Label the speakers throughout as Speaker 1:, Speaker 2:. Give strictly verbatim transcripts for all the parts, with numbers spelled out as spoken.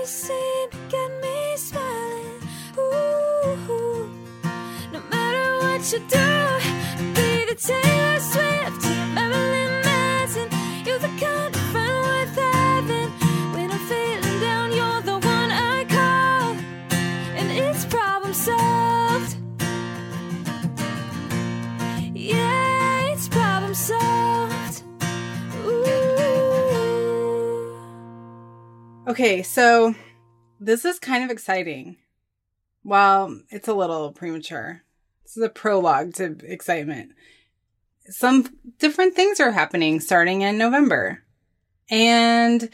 Speaker 1: seem to get me smiling. Ooh, no matter what you do, be the Taylor Swift, Marilyn Manson. You're the kind of friend worth having. When I'm feeling down, you're the one I call, and it's problem solved. Yeah, it's problem solved. Ooh.
Speaker 2: Okay, so this is kind of exciting. Well, it's a little premature. This is a prologue to excitement. Some different things are happening starting in November. And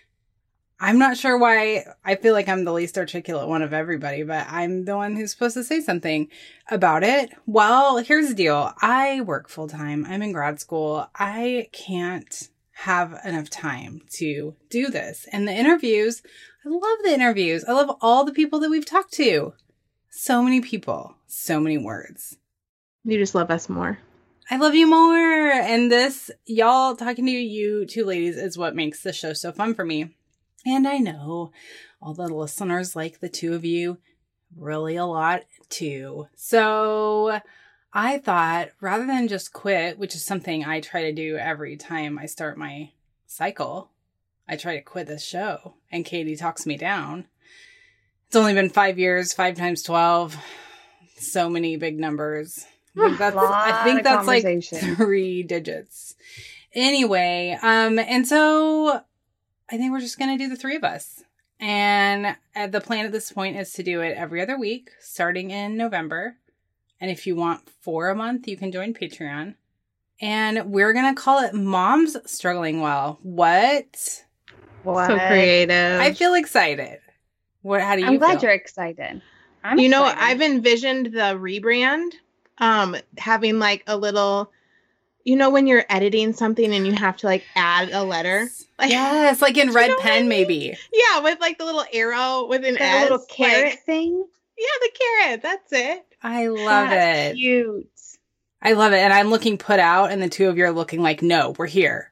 Speaker 2: I'm not sure why I feel like I'm the least articulate one of everybody, but I'm the one who's supposed to say something about it. Well, here's the deal. I work full time. I'm in grad school. I can't have enough time to do this. And the interviews, I love the interviews. I love all the people that we've talked to. So many people, so many words.
Speaker 3: You just love us more.
Speaker 2: I love you more. And this, y'all talking to you two ladies is what makes the show so fun for me. And I know all the listeners like the two of you really a lot too. So I thought rather than just quit, which is something I try to do every time I start my cycle, I try to quit this show and Katie talks me down. It's only been five years, five times twelve. So many big numbers. I think that's, I think that's like three digits. Anyway, um, and so I think we're just going to do the three of us. And uh, the plan at this point is to do it every other week, starting in November. And if you want four a month, you can join Patreon. And we're going to call it Moms Struggling Well. What?
Speaker 3: What? So creative.
Speaker 2: I feel excited. What? How do you
Speaker 4: I'm glad
Speaker 2: feel?
Speaker 4: you're excited. I'm
Speaker 3: you
Speaker 4: excited.
Speaker 3: know, I've envisioned the rebrand um, having like a little, you know, when you're editing something and you have to like add a letter. Like,
Speaker 2: yes, like in red
Speaker 3: you know
Speaker 2: pen,
Speaker 3: I mean?
Speaker 2: maybe.
Speaker 3: Yeah, with like the little arrow with an
Speaker 4: that
Speaker 3: S,
Speaker 4: little carrot
Speaker 3: like,
Speaker 4: thing.
Speaker 3: Yeah, the carrot. That's it.
Speaker 2: I love
Speaker 4: That's
Speaker 2: it.
Speaker 4: Cute.
Speaker 2: I love it. And I'm looking put out, and the two of you are looking like, no, we're here.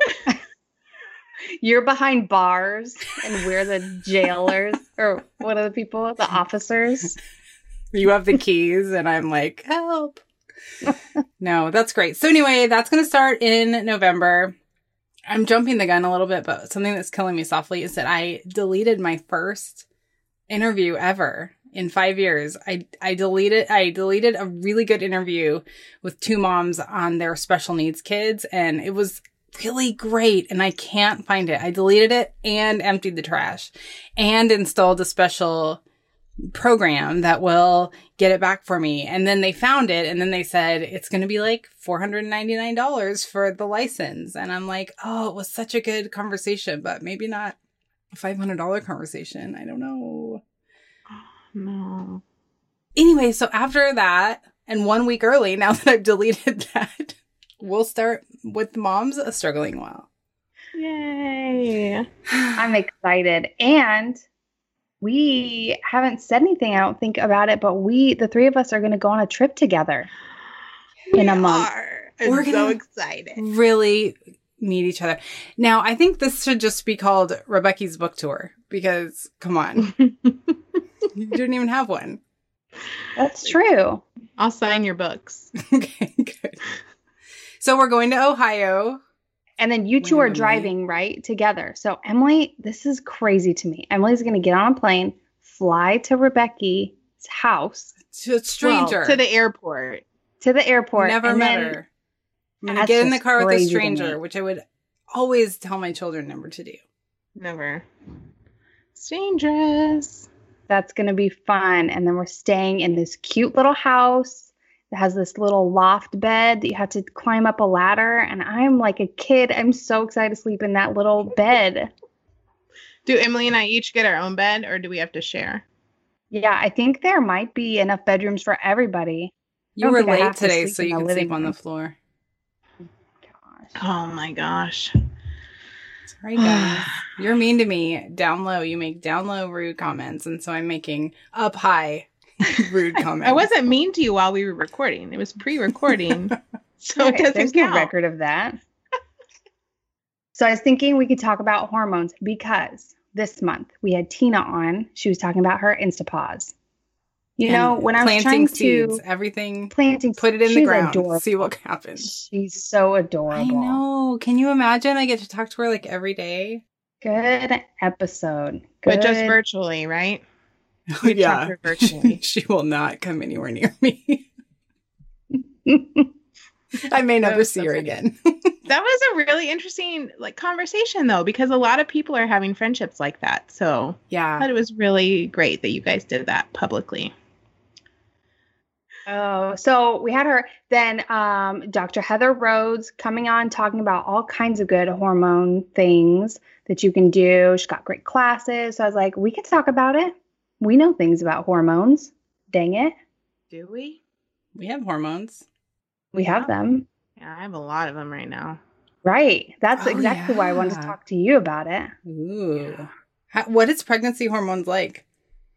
Speaker 4: You're behind bars, and we're the jailers, or what are the people? The officers.
Speaker 2: You have the keys, and I'm like, help. No, that's great. So anyway, that's going to start in November. I'm jumping the gun a little bit, but something that's killing me softly is that I deleted my first interview ever in five years. I, I deleted, I deleted a really good interview with two moms on their special needs kids, and it was really great, and I can't find it. I deleted it and emptied the trash and installed a special program that will get it back for me. And then they found it, and then they said it's going to be like four hundred ninety-nine dollars for the license. And I'm like, oh, it was such a good conversation, but maybe not a five hundred dollars conversation. I don't know.
Speaker 3: No.
Speaker 2: Anyway, so after that, and one week early, now that I've deleted that, we'll start with Moms Struggling Well.
Speaker 3: Yay.
Speaker 4: I'm excited. And we haven't said anything, I don't think, about it, but we, the three of us, are going to go on a trip together
Speaker 3: We
Speaker 4: in a month.
Speaker 3: Are. I'm
Speaker 2: We're
Speaker 3: so
Speaker 2: gonna
Speaker 3: excited.
Speaker 2: really meet each other. Now, I think this should just be called Rebecca's Book Tour, because, come on, you didn't even have one.
Speaker 4: That's true.
Speaker 3: I'll sign your books.
Speaker 2: Okay, good. So we're going to Ohio.
Speaker 4: And then you two are
Speaker 2: Randomly.
Speaker 4: driving, right, together. So Emily, this is crazy to me. Emily's going to get on a plane, fly to Rebecca's house,
Speaker 2: To a stranger.
Speaker 3: Well, to the airport.
Speaker 4: to the airport.
Speaker 2: Never
Speaker 4: and
Speaker 2: met
Speaker 4: then,
Speaker 2: her. I'm going to
Speaker 4: That's
Speaker 2: get in the
Speaker 4: just
Speaker 2: car with a
Speaker 4: crazy to
Speaker 2: stranger,
Speaker 4: me.
Speaker 2: which I would always tell my children never to do.
Speaker 3: Never. It's dangerous.
Speaker 4: That's going to be fun. And then we're staying in this cute little house that has this little loft bed that you have to climb up a ladder. And I'm like a kid. I'm so excited to sleep in that little bed.
Speaker 3: Do Emily and I each get our own bed, or do we have to share?
Speaker 4: Yeah, I think there might be enough bedrooms for everybody.
Speaker 2: You
Speaker 4: don't
Speaker 2: were
Speaker 4: think I
Speaker 2: late
Speaker 4: have to
Speaker 2: today,
Speaker 4: sleep
Speaker 2: so
Speaker 4: in
Speaker 2: you
Speaker 4: the
Speaker 2: can
Speaker 4: living
Speaker 2: sleep on the
Speaker 4: room.
Speaker 2: floor.
Speaker 4: Gosh.
Speaker 3: Oh my gosh.
Speaker 2: That's right, guys. You're mean to me. Down low, you make down low rude comments, and so I'm making up high rude comments.
Speaker 3: I wasn't mean to you while we were recording. It was pre-recording. So it
Speaker 4: Okay,
Speaker 3: doesn't
Speaker 4: there's
Speaker 3: count.
Speaker 4: no record of that. So I was thinking we could talk about hormones because this month, we had Tina on. She was talking about her Instapause. You
Speaker 2: And
Speaker 4: know, when I was
Speaker 2: planting
Speaker 4: trying
Speaker 2: seeds,
Speaker 4: to
Speaker 2: everything,
Speaker 4: planting,
Speaker 2: put it in the
Speaker 4: she's
Speaker 2: ground,
Speaker 4: adorable.
Speaker 2: see what happens.
Speaker 4: She's so adorable.
Speaker 2: I know. Can you imagine? I get to talk to her like every day.
Speaker 4: Good episode.
Speaker 3: But just
Speaker 4: Good.
Speaker 3: virtually, right? We
Speaker 2: Yeah.
Speaker 3: talked to her virtually.
Speaker 2: She will not come anywhere near me. I may never
Speaker 3: was
Speaker 2: see
Speaker 3: so
Speaker 2: her
Speaker 3: funny.
Speaker 2: again.
Speaker 3: That was a really interesting like conversation though, because a lot of people are having friendships like that. So I
Speaker 2: Yeah.
Speaker 3: thought it was really great that you guys did that publicly.
Speaker 4: Oh, so we had her. Then um, Doctor Heather Rhodes coming on talking about all kinds of good hormone things that you can do. She's got great classes. So I was like, we can talk about it. We know things about hormones. Dang it.
Speaker 3: Do we?
Speaker 2: We have hormones.
Speaker 4: We have them.
Speaker 3: Yeah, I have a lot of them right now.
Speaker 4: Right. That's
Speaker 2: Oh,
Speaker 4: exactly why I wanted to
Speaker 2: yeah.
Speaker 4: talk to you about it.
Speaker 2: Ooh. How, what is pregnancy hormones like?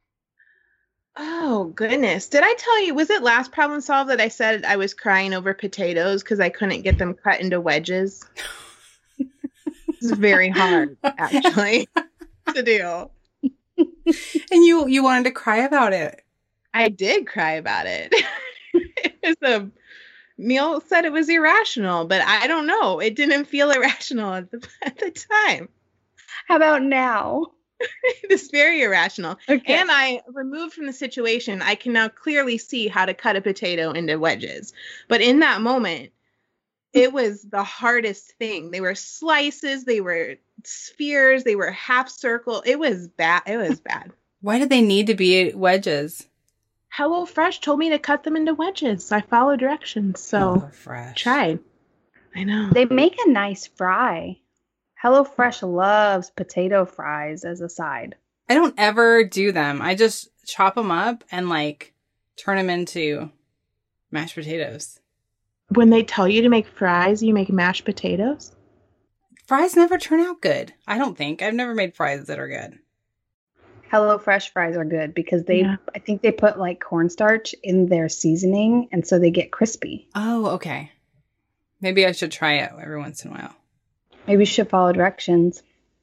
Speaker 3: Oh, goodness. Did I tell you, was it last problem solved that I said I was crying over potatoes because I couldn't get them cut into wedges? It's very hard, actually, to do.
Speaker 2: And you you wanted to cry about it.
Speaker 3: I did cry about it. It was a, Neil said it was irrational, but I don't know. It didn't feel irrational at the, at the time.
Speaker 4: How about now?
Speaker 3: It was very irrational.
Speaker 4: Okay.
Speaker 3: And I, removed from the situation, I can now clearly see how to cut a potato into wedges. But in that moment, it was the hardest thing. They were slices, they were spheres, they were half circle. It was bad. It was bad.
Speaker 2: Why did they need to be wedges?
Speaker 3: HelloFresh told me to cut them into wedges. I followed directions, so
Speaker 2: Oh, fresh.
Speaker 3: tried. I know.
Speaker 4: They make a nice fry. HelloFresh loves potato fries as a side.
Speaker 2: I don't ever do them. I just chop them up and like turn them into mashed potatoes.
Speaker 3: When they tell you to make fries, you make mashed potatoes?
Speaker 2: Fries never turn out good. I don't think. I've never made fries that are good.
Speaker 4: HelloFresh fries are good because they,
Speaker 3: Yeah.
Speaker 4: I think they put like cornstarch in their seasoning and so they get crispy.
Speaker 2: Oh, okay. Maybe I should try it every once in a while.
Speaker 4: Maybe you should follow directions.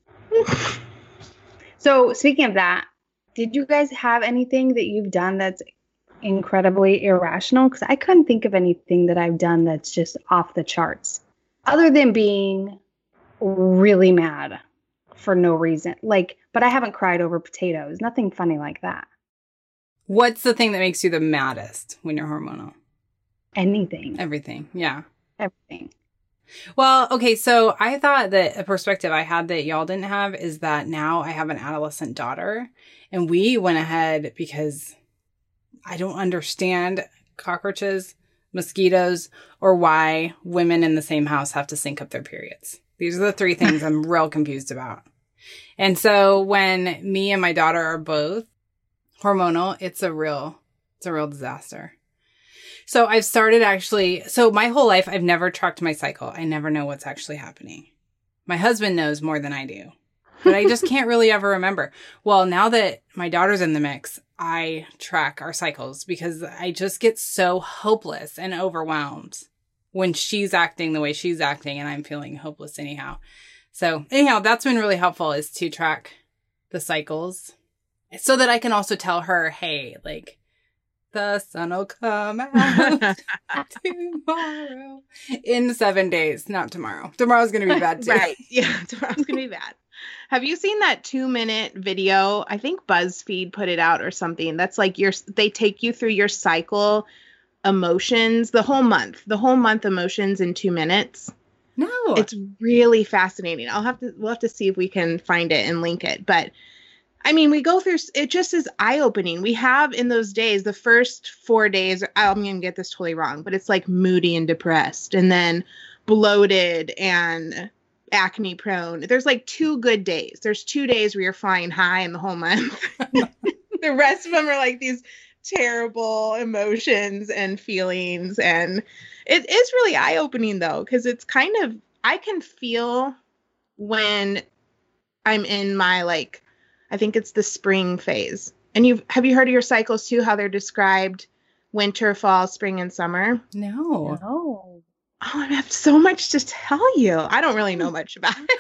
Speaker 4: So speaking of that, did you guys have anything that you've done that's incredibly irrational? Because I couldn't think of anything that I've done that's just off the charts, other than being really mad for no reason. Like, but I haven't cried over potatoes. Nothing funny like that.
Speaker 2: What's the thing that makes you the maddest when you're hormonal?
Speaker 4: Anything.
Speaker 2: Everything. Yeah.
Speaker 4: Everything.
Speaker 2: Well, okay, so I thought that a perspective I had that y'all didn't have is that now I have an adolescent daughter, and we went ahead because I don't understand cockroaches, mosquitoes, or why women in the same house have to sync up their periods. These are the three things I'm real confused about. And so when me and my daughter are both hormonal, it's a real, it's a real disaster. So I've started actually, so my whole life, I've never tracked my cycle. I never know what's actually happening. My husband knows more than I do, but I just can't really ever remember. Well, now that my daughter's in the mix, I track our cycles because I just get so hopeless and overwhelmed when she's acting the way she's acting and I'm feeling hopeless anyhow. So anyhow, that's been really helpful is to track the cycles so that I can also tell her, hey, like, the sun will come out tomorrow in seven days, not tomorrow. Tomorrow's going to be bad too.
Speaker 3: Right. Yeah, tomorrow's going to be bad. Have you seen that two minute video? I think BuzzFeed put it out or something. That's like your, they take you through your cycle emotions, the whole month, the whole month emotions in two minutes.
Speaker 2: No.
Speaker 3: It's really fascinating. I'll have to, we'll have to see if we can find it and link it. But I mean, we go through, it just is eye-opening. We have in those days, the first four days, I'm going to get this totally wrong, but it's like moody and depressed and then bloated and acne prone. There's like two good days. There's two days where you're flying high in the whole month. The rest of them are like these terrible emotions and feelings. And it is really eye-opening though, because it's kind of, I can feel when I'm in my like, I think it's the spring phase. And you've, have you heard of your cycles too, how they're described winter, fall, spring, and summer?
Speaker 2: No.
Speaker 4: Oh.
Speaker 3: Oh, I have so much to tell you. I don't really know much about it.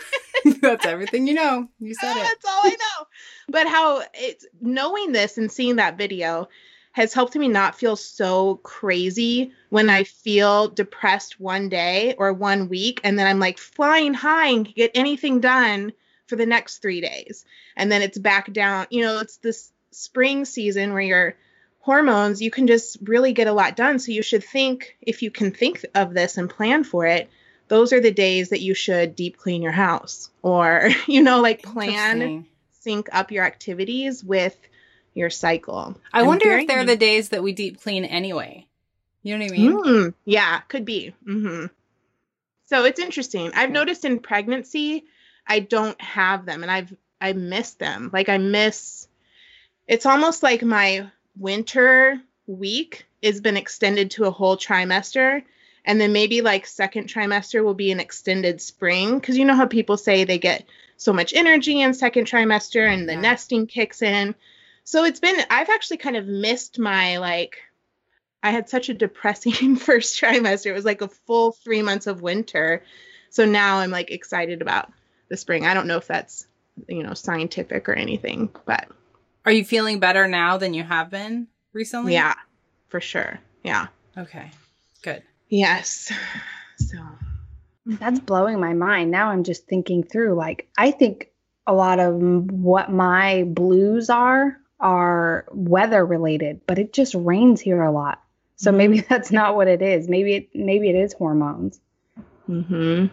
Speaker 2: That's everything you know. You said it.
Speaker 3: That's all I know. But how it's knowing this and seeing that video has helped me not feel so crazy when I feel depressed one day or one week. And then I'm like flying high and can get anything done for the next three days. And then it's back down. You know, it's this spring season where your hormones, you can just really get a lot done. So you should think, if you can think of this and plan for it, those are the days that you should deep clean your house or, you know, like plan, sync up your activities with your cycle.
Speaker 2: I
Speaker 3: I'm
Speaker 2: wonder
Speaker 3: very-
Speaker 2: if they're the days that we deep clean anyway. You know what I mean?
Speaker 3: Mm, yeah, could be. hmm So it's interesting. I've noticed in pregnancy, I don't have them and I've, I miss them. Like I miss, it's almost like my winter week has been extended to a whole trimester. And then maybe like second trimester will be an extended spring. Cause you know how people say they get so much energy in second trimester and the
Speaker 2: Yeah.
Speaker 3: nesting kicks in. So it's been, I've actually kind of missed my, like, I had such a depressing first trimester. It was like a full three months of winter. So now I'm like excited about the spring. I don't know if that's, you know, scientific or anything, but
Speaker 2: Are you feeling better now than you have been recently?
Speaker 3: yeah, for sure. Yeah.
Speaker 2: Okay. Good.
Speaker 3: Yes. So
Speaker 4: That's blowing my mind. Now I'm just thinking through, like, I think a lot of m- what my blues are are weather related, but it just rains here a lot. So
Speaker 3: Mhm.
Speaker 4: maybe that's not what it is. Maybe it maybe it is hormones.
Speaker 3: hmm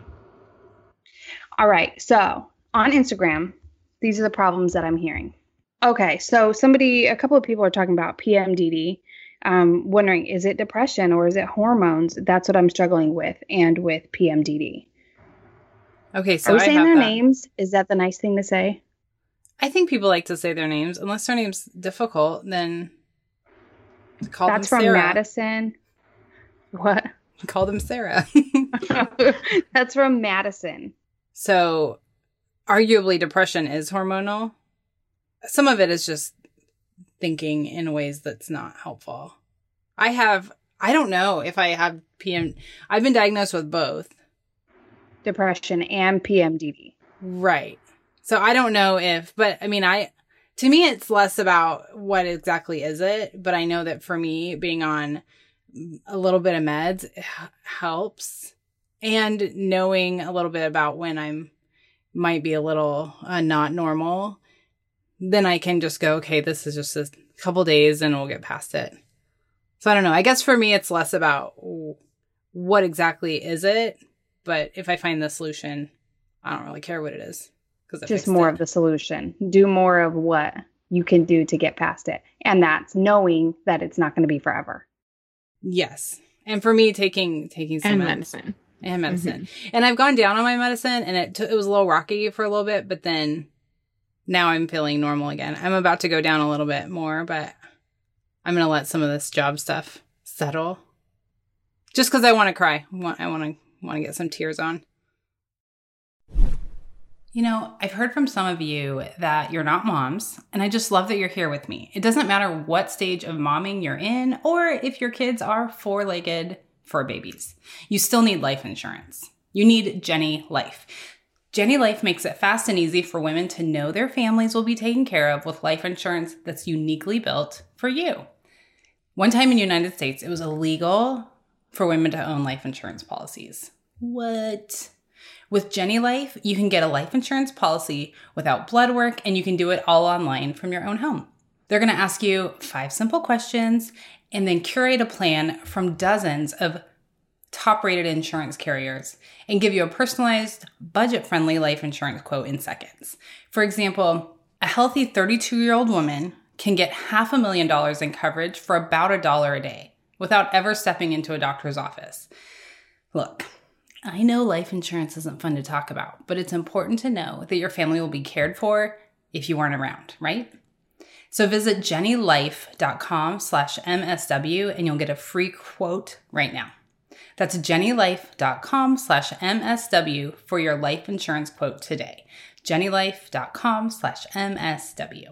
Speaker 4: All right. So on Instagram, these are the problems that I'm hearing. Okay. So somebody, a couple of people are talking about P M D D. Um, wondering, is it depression or is it hormones? That's what I'm struggling with, and with P M D D.
Speaker 2: Okay. So
Speaker 4: Are we
Speaker 2: I
Speaker 4: saying
Speaker 2: have
Speaker 4: their
Speaker 2: that.
Speaker 4: names? Is that the nice thing to say?
Speaker 2: I think people like to say their names. Unless their name's difficult, then call
Speaker 4: That's
Speaker 2: them
Speaker 4: from
Speaker 2: Sarah.
Speaker 4: Madison. What?
Speaker 2: Call them Sarah.
Speaker 4: That's from Madison.
Speaker 2: So arguably depression is hormonal. Some of it is just thinking in ways that's not helpful. I have, I don't know if I have P M, I've been diagnosed with both.
Speaker 4: Depression and P M D D.
Speaker 2: Right. So I don't know if, but I mean, I, to me, it's less about what exactly is it, but I know that for me, being on a little bit of meds h- helps, and knowing a little bit about when I'm might be a little uh, not normal, then I can just go, okay, this is just a couple days and we'll get past it. So I don't know. I guess for me, it's less about what exactly is it, but if I find the solution, I don't really care what it is.
Speaker 4: Just more of the solution. Do more of what you can do to get past it. And that's knowing that it's not going to be forever.
Speaker 2: Yes. And for me, taking taking some
Speaker 3: and
Speaker 2: meds
Speaker 3: medicine.
Speaker 2: and medicine. And I've gone down on my medicine, and it, t- it was a little rocky for a little bit, but then now I'm feeling normal again. I'm about to go down a little bit more, but I'm going to let some of this job stuff settle. Just because I want to cry. I want I want to want to get some tears on. You know, I've heard from some of you that you're not moms, and I just love that you're here with me. It doesn't matter what stage of momming you're in, or if your kids are four-legged fur babies. You still need life insurance. You need Jenny Life. Jenny Life makes it fast and easy for women to know their families will be taken care of with life insurance that's uniquely built for you. One time in the United States, it was illegal for women to own life insurance policies. What? With Jenny Life, you can get a life insurance policy without blood work, and you can do it all online from your own home. They're going to ask you five simple questions and then curate a plan from dozens of top-rated insurance carriers and give you a personalized, budget-friendly life insurance quote in seconds. For example, a healthy thirty-two-year-old woman can get half a million dollars in coverage for about a dollar a day without ever stepping into a doctor's office. Look, I know life insurance isn't fun to talk about, but it's important to know that your family will be cared for if you aren't around, right? So visit jennylife.com slash MSW and you'll get a free quote right now. That's jennylife.com slash MSW for your life insurance quote today. jennylife.com slash MSW.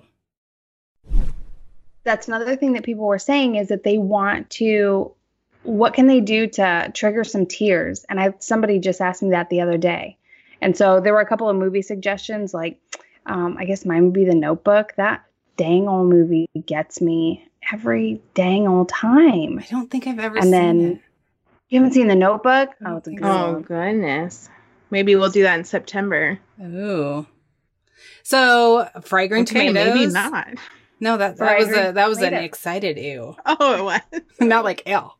Speaker 4: That's another thing that people were saying, is that they want to, what can they do to trigger some tears? And I somebody just asked me that the other day. And so there were a couple of movie suggestions, like um, I guess mine would be The Notebook. That dang old movie gets me every dang old time.
Speaker 2: I don't think I've ever
Speaker 4: And
Speaker 2: seen
Speaker 4: then
Speaker 2: it.
Speaker 4: you haven't seen The Notebook?
Speaker 2: I don't
Speaker 4: Oh, it's a
Speaker 2: think
Speaker 4: good
Speaker 2: so.
Speaker 3: Oh,
Speaker 4: one.
Speaker 3: goodness. Maybe we'll do that in September.
Speaker 2: Ooh. So, Fragrant
Speaker 3: Okay,
Speaker 2: Tomatoes.
Speaker 3: maybe not.
Speaker 2: No, that, that was a
Speaker 4: Fragrant
Speaker 2: that was an
Speaker 4: Tomato.
Speaker 2: excited ew.
Speaker 3: Oh, it was.
Speaker 2: Not like ill.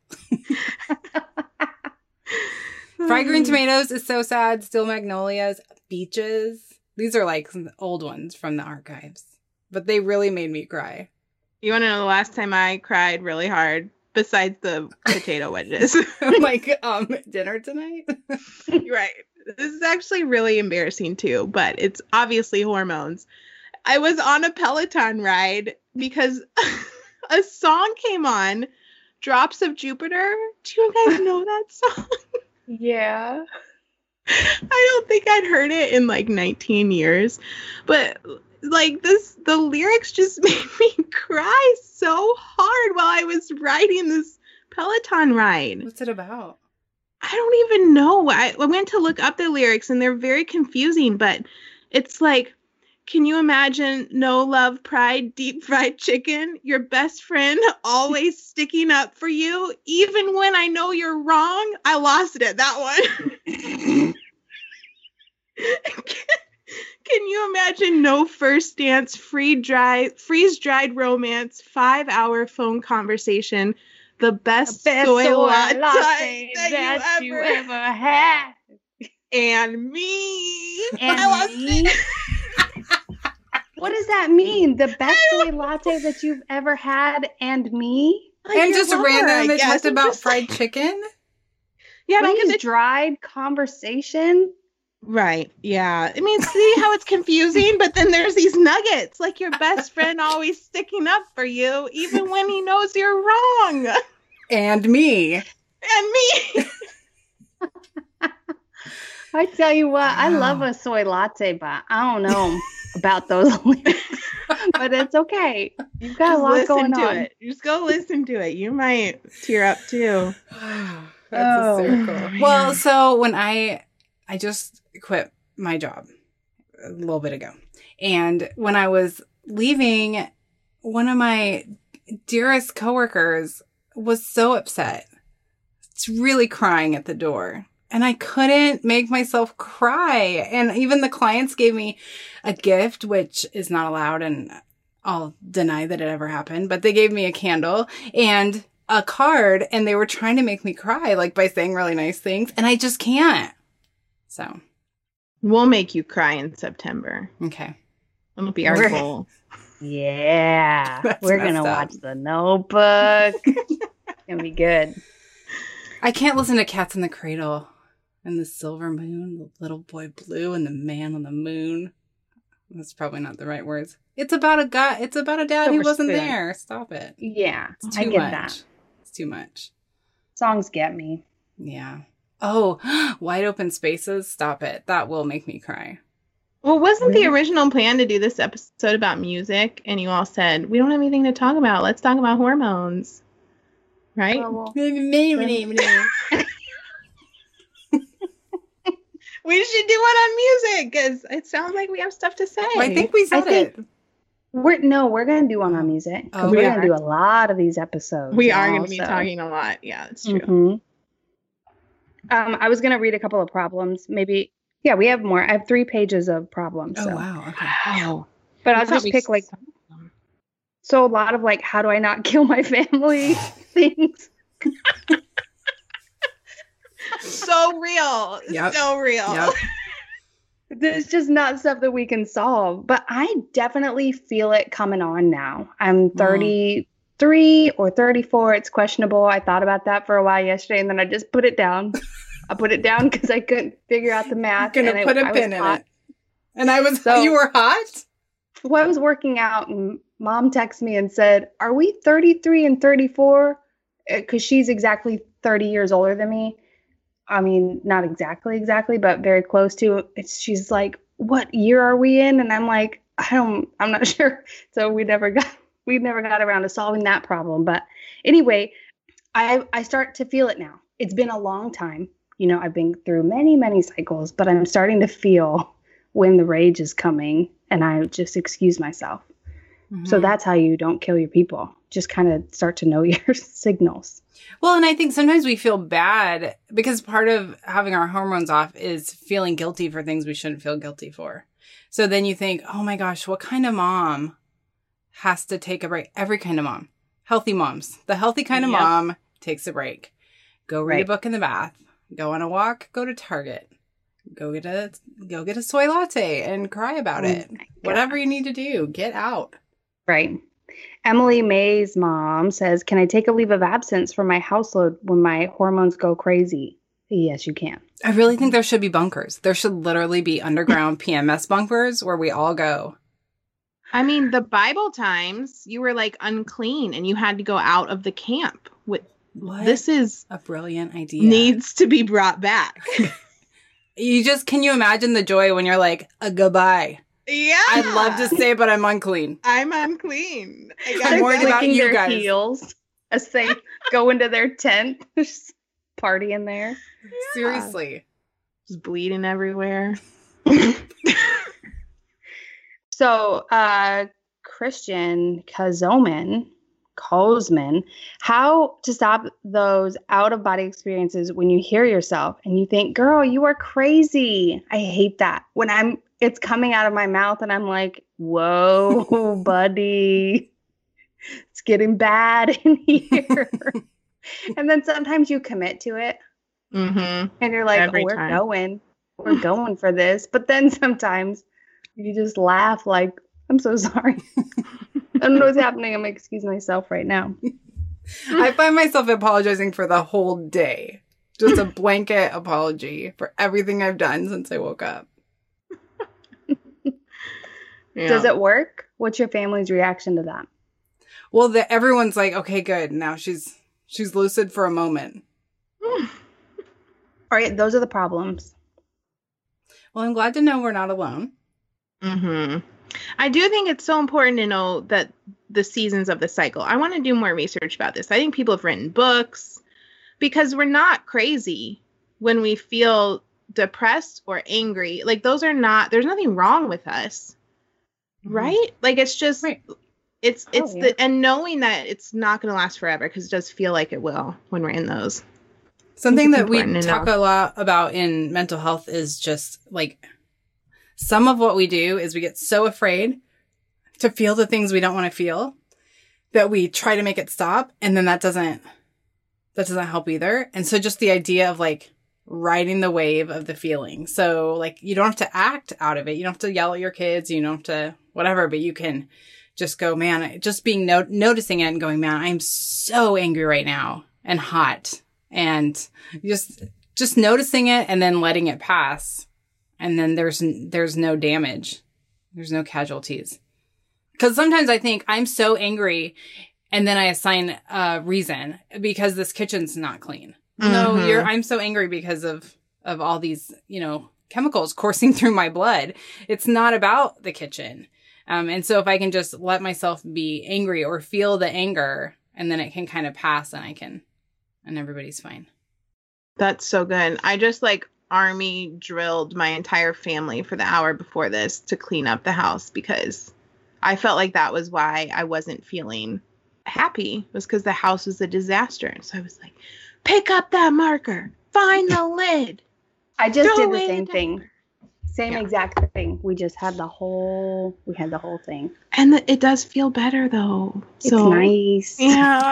Speaker 2: Fragrant Tomatoes is so sad. Still Magnolias. Beaches. These are like some old ones from the archives. But they really made me cry.
Speaker 3: You want to know the last time I cried really hard, besides the potato wedges?
Speaker 2: Like, um, dinner tonight?
Speaker 3: Right. This is actually really embarrassing too, but it's obviously hormones. I was on a Peloton ride because a song came on, Drops of Jupiter. Do you guys know that song?
Speaker 4: Yeah.
Speaker 3: I don't think I'd heard it in like nineteen years, but like this, the lyrics just made me cry so hard while I was riding this Peloton ride.
Speaker 2: What's it about?
Speaker 3: I don't even know. I, I went to look up the lyrics and they're very confusing, but it's like, can you imagine no love, pride, deep fried chicken, your best friend always sticking up for you, even when I know you're wrong? I lost it, that one. Can you imagine no first dance, free dry, freeze-dried romance, five-hour phone conversation, the best,
Speaker 4: The best
Speaker 3: soy,
Speaker 4: soy
Speaker 3: latte,
Speaker 4: latte
Speaker 3: that,
Speaker 4: that
Speaker 3: you,
Speaker 4: you
Speaker 3: ever,
Speaker 4: ever had.
Speaker 3: and me.
Speaker 4: And
Speaker 3: I lost
Speaker 4: me?
Speaker 3: it.
Speaker 4: What does that mean? The best soy latte that you've ever had and me?
Speaker 3: Like
Speaker 2: And
Speaker 3: your
Speaker 2: just
Speaker 3: lover,
Speaker 2: random,
Speaker 3: I
Speaker 2: they
Speaker 3: guess.
Speaker 2: talked
Speaker 3: I'm
Speaker 2: about
Speaker 3: just
Speaker 2: fried
Speaker 3: like-
Speaker 2: chicken.
Speaker 3: Yeah, I don't get
Speaker 4: Freeze
Speaker 3: the
Speaker 4: dried conversation?
Speaker 3: right. Yeah. I mean, see how it's confusing, but then there's these nuggets, like your best friend always sticking up for you, even when he knows you're wrong.
Speaker 2: And me.
Speaker 3: And me.
Speaker 4: I tell you what, I
Speaker 2: Wow.
Speaker 4: love a soy latte, but I don't know about those lyrics. But it's okay. You've got
Speaker 3: Just
Speaker 4: a lot
Speaker 3: listen
Speaker 4: going
Speaker 3: to
Speaker 4: on.
Speaker 3: it. Just go listen to it. You might tear up too.
Speaker 2: That's
Speaker 4: Oh,
Speaker 2: hysterical. Well, so when I I just quit my job a little bit ago. And when I was leaving, one of my dearest coworkers was so upset. It's really crying at the door. And I couldn't make myself cry. And even the clients gave me a gift, which is not allowed, and I'll deny that it ever happened, but they gave me a candle and a card, and they were trying to make me cry, like by saying really nice things, and I just can't. So,
Speaker 3: We'll make you cry in September.
Speaker 2: okay.
Speaker 3: That'll be our
Speaker 2: We're-
Speaker 3: goal.
Speaker 4: Yeah.
Speaker 2: That's
Speaker 4: We're going to
Speaker 2: messed up.
Speaker 4: watch The Notebook. It's going to be good.
Speaker 2: I can't listen to Cats in the Cradle and the Silver Moon, the Little Boy Blue, and the Man on the Moon. That's probably not the right words. It's about a guy. It's about a dad who
Speaker 4: Silver
Speaker 2: wasn't
Speaker 4: Spoon.
Speaker 2: there. Stop it.
Speaker 4: Yeah.
Speaker 2: It's
Speaker 4: I
Speaker 2: too
Speaker 4: get
Speaker 2: much.
Speaker 4: that.
Speaker 2: It's too much.
Speaker 4: Songs get me.
Speaker 2: Yeah. Oh, Wide Open Spaces. Stop it. That will make me cry.
Speaker 3: Well, wasn't the
Speaker 4: Really?
Speaker 3: original plan to do this episode about music? And you all said, we don't have anything to talk about. Let's talk about hormones. Right?
Speaker 4: Well,
Speaker 3: We should do one on music because it sounds like we have stuff to say.
Speaker 2: I think we said
Speaker 4: I think-
Speaker 2: it.
Speaker 4: we're no, we're going to do one on music. 'cause
Speaker 2: Oh,
Speaker 4: we're
Speaker 3: we
Speaker 4: going
Speaker 3: are.
Speaker 4: to do a lot of these episodes.
Speaker 3: we are
Speaker 4: y'all,
Speaker 3: going to be
Speaker 4: so-
Speaker 3: talking a lot. Yeah, it's true.
Speaker 4: Mhm. Um, I was going to read a couple of problems. Maybe, yeah, we have more. I have three pages of problems.
Speaker 2: Oh,
Speaker 4: so.
Speaker 2: wow. Okay.
Speaker 3: Wow.
Speaker 4: But
Speaker 3: I
Speaker 4: I'll
Speaker 3: thought
Speaker 4: just
Speaker 3: we
Speaker 4: pick like,
Speaker 3: s-
Speaker 4: so a lot of like, how do I not kill my family things?
Speaker 3: so real.
Speaker 2: Yep.
Speaker 3: So real.
Speaker 2: Yep.
Speaker 4: There's just not stuff that we can solve. But I definitely feel it coming on now. I'm thirty-three or thirty-four. It's questionable. I thought about that for a while yesterday, and then I just put it down. I put it down because I couldn't figure out the math.
Speaker 2: I'm going
Speaker 4: and
Speaker 2: to
Speaker 4: I-
Speaker 2: put a
Speaker 4: I was
Speaker 2: pin in
Speaker 4: hot.
Speaker 2: it. And I was,
Speaker 4: So-
Speaker 2: you were hot?
Speaker 4: Well, I was working out, and Mom texted me and said, "Are we thirty-three and thirty-four?" Because she's exactly thirty years older than me. I mean, not exactly, exactly, but very close to. It's, she's like, "What year are we in?" And I'm like, "I don't, I'm not sure." So we never got, we never got around to solving that problem. But anyway, I I start to feel it now. It's been a long time. you know, I've been through many, many cycles, but I'm starting to feel when the rage is coming and I just excuse myself. Mm-hmm. So that's how you don't kill your people. Just kind of start to know your signals.
Speaker 2: Well, and I think sometimes we feel bad because part of having our hormones off is feeling guilty for things we shouldn't feel guilty for. So then you think, oh my gosh, what kind of mom has to take a break? Every kind of mom. Healthy moms. The healthy kind of yep. mom takes a break. Go read right. a book in the bath. Go on a walk. Go to Target. Go get a go get a soy latte and cry about oh it. Whatever you need to do, get out.
Speaker 4: Right. Emily May's mom says, can I take a leave of absence from my household when my hormones go crazy? Yes, you can.
Speaker 2: I really think there should be bunkers. There should literally be underground P M S bunkers where we all go.
Speaker 3: I mean, the Bible times, you were like unclean and you had to go out of the camp. With
Speaker 2: what?
Speaker 3: This is
Speaker 2: a brilliant idea.
Speaker 3: Needs to be brought back.
Speaker 2: You just, can you imagine the joy when you're like, a goodbye?
Speaker 3: Yeah.
Speaker 2: I'd love to say, but I'm unclean.
Speaker 3: I'm unclean.
Speaker 2: I'm worried about you
Speaker 4: their
Speaker 2: guys.
Speaker 4: Heels as they go into their tent, just party in there.
Speaker 2: Yeah. Seriously.
Speaker 3: Just bleeding everywhere.
Speaker 4: So, uh, Christian Kazoman, Kozman, how to stop those out-of-body experiences when you hear yourself and you think, girl, you are crazy. I hate that. When I'm, it's coming out of my mouth and I'm like, whoa, buddy, it's getting bad in here. And then sometimes you commit to it
Speaker 3: mm-hmm.
Speaker 4: and you're like,
Speaker 3: Every
Speaker 4: oh, we're
Speaker 3: time.
Speaker 4: going, we're going for this. But then sometimes you just laugh like, I'm so sorry. I don't know what's happening. I'm going to excuse myself right now.
Speaker 2: I find myself apologizing for the whole day. Just a blanket apology for everything I've done since I woke up.
Speaker 3: Yeah.
Speaker 4: Does it work? What's your family's reaction to that?
Speaker 2: Well, the, everyone's like, okay, good. Now she's she's lucid for a moment.
Speaker 4: All right. Those are the problems.
Speaker 2: Well, I'm glad to know we're not alone.
Speaker 3: Mm-hmm. I do think it's so important to know that the seasons of the cycle. I want to do more research about this. I think people have written books because we're not crazy when we feel depressed or angry. Like those are not, there's nothing wrong with us. Mm-hmm. Right? Like it's just, right. it's, it's oh, yeah. the, and knowing that it's not going to last forever because it does feel like it will when we're in those.
Speaker 2: Something that we talk know. a lot about in mental health is just like, some of what we do is we get so afraid to feel the things we don't want to feel that we try to make it stop. And then that doesn't, that doesn't help either. And so just the idea of like riding the wave of the feeling. So like you don't have to act out of it. You don't have to yell at your kids. You don't have to whatever, but you can just go, man, just being no- noticing it and going, man, I'm so angry right now and hot and just, just noticing it and then letting it pass. And then there's there's no damage. There's no casualties. Because sometimes I think I'm so angry and then I assign a reason because this kitchen's not clean. Mm-hmm. No, you're I'm so angry because of, of all these, you know, chemicals coursing through my blood. It's not about the kitchen. Um, and so if I can just let myself be angry or feel the anger and then it can kind of pass and I can, and everybody's fine.
Speaker 3: That's so good. I just like army drilled my entire family for the hour before this to clean up the house because I felt like that was why I wasn't feeling happy, was because the house was a disaster. So I was like, pick up that marker, find the lid.
Speaker 4: I just did the same the thing. Same yeah. exact thing. We just had the whole, we had the whole thing.
Speaker 3: And the, it does feel better though.
Speaker 4: It's
Speaker 3: so
Speaker 4: nice.
Speaker 3: Yeah.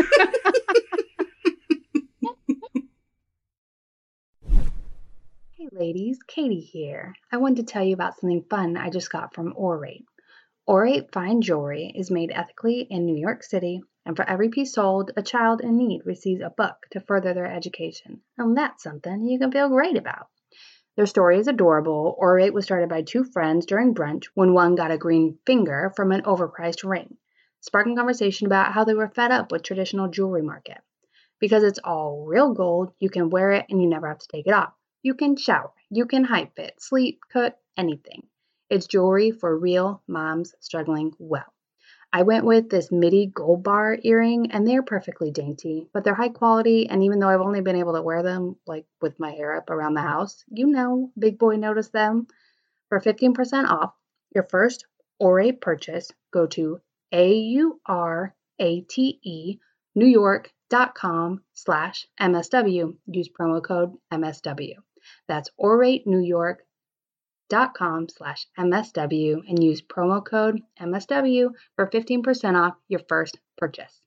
Speaker 4: Ladies, Katie here. I wanted to tell you about something fun I just got from Orate. Orate fine jewelry is made ethically in New York City, and for every piece sold, a child in need receives a book to further their education. And that's something you can feel great about. Their story is adorable. Orate was started by two friends during brunch when one got a green finger from an overpriced ring, sparking conversation about how they were fed up with traditional jewelry market. Because it's all real gold, you can wear it and you never have to take it off. You can shower, you can hype it, sleep, cook, anything. It's jewelry for real moms struggling well. I went with this midi gold bar earring, and they're perfectly dainty, but they're high quality. And even though I've only been able to wear them like with my hair up around the house, you know, big boy noticed them. For fifteen percent off your first Aurate purchase, go to A-U-R-A-T-E New York.com slash MSW. Use promo code M S W. That's Aurate New York. dot com slash MSW and use promo code M S W for fifteen percent off your first purchase.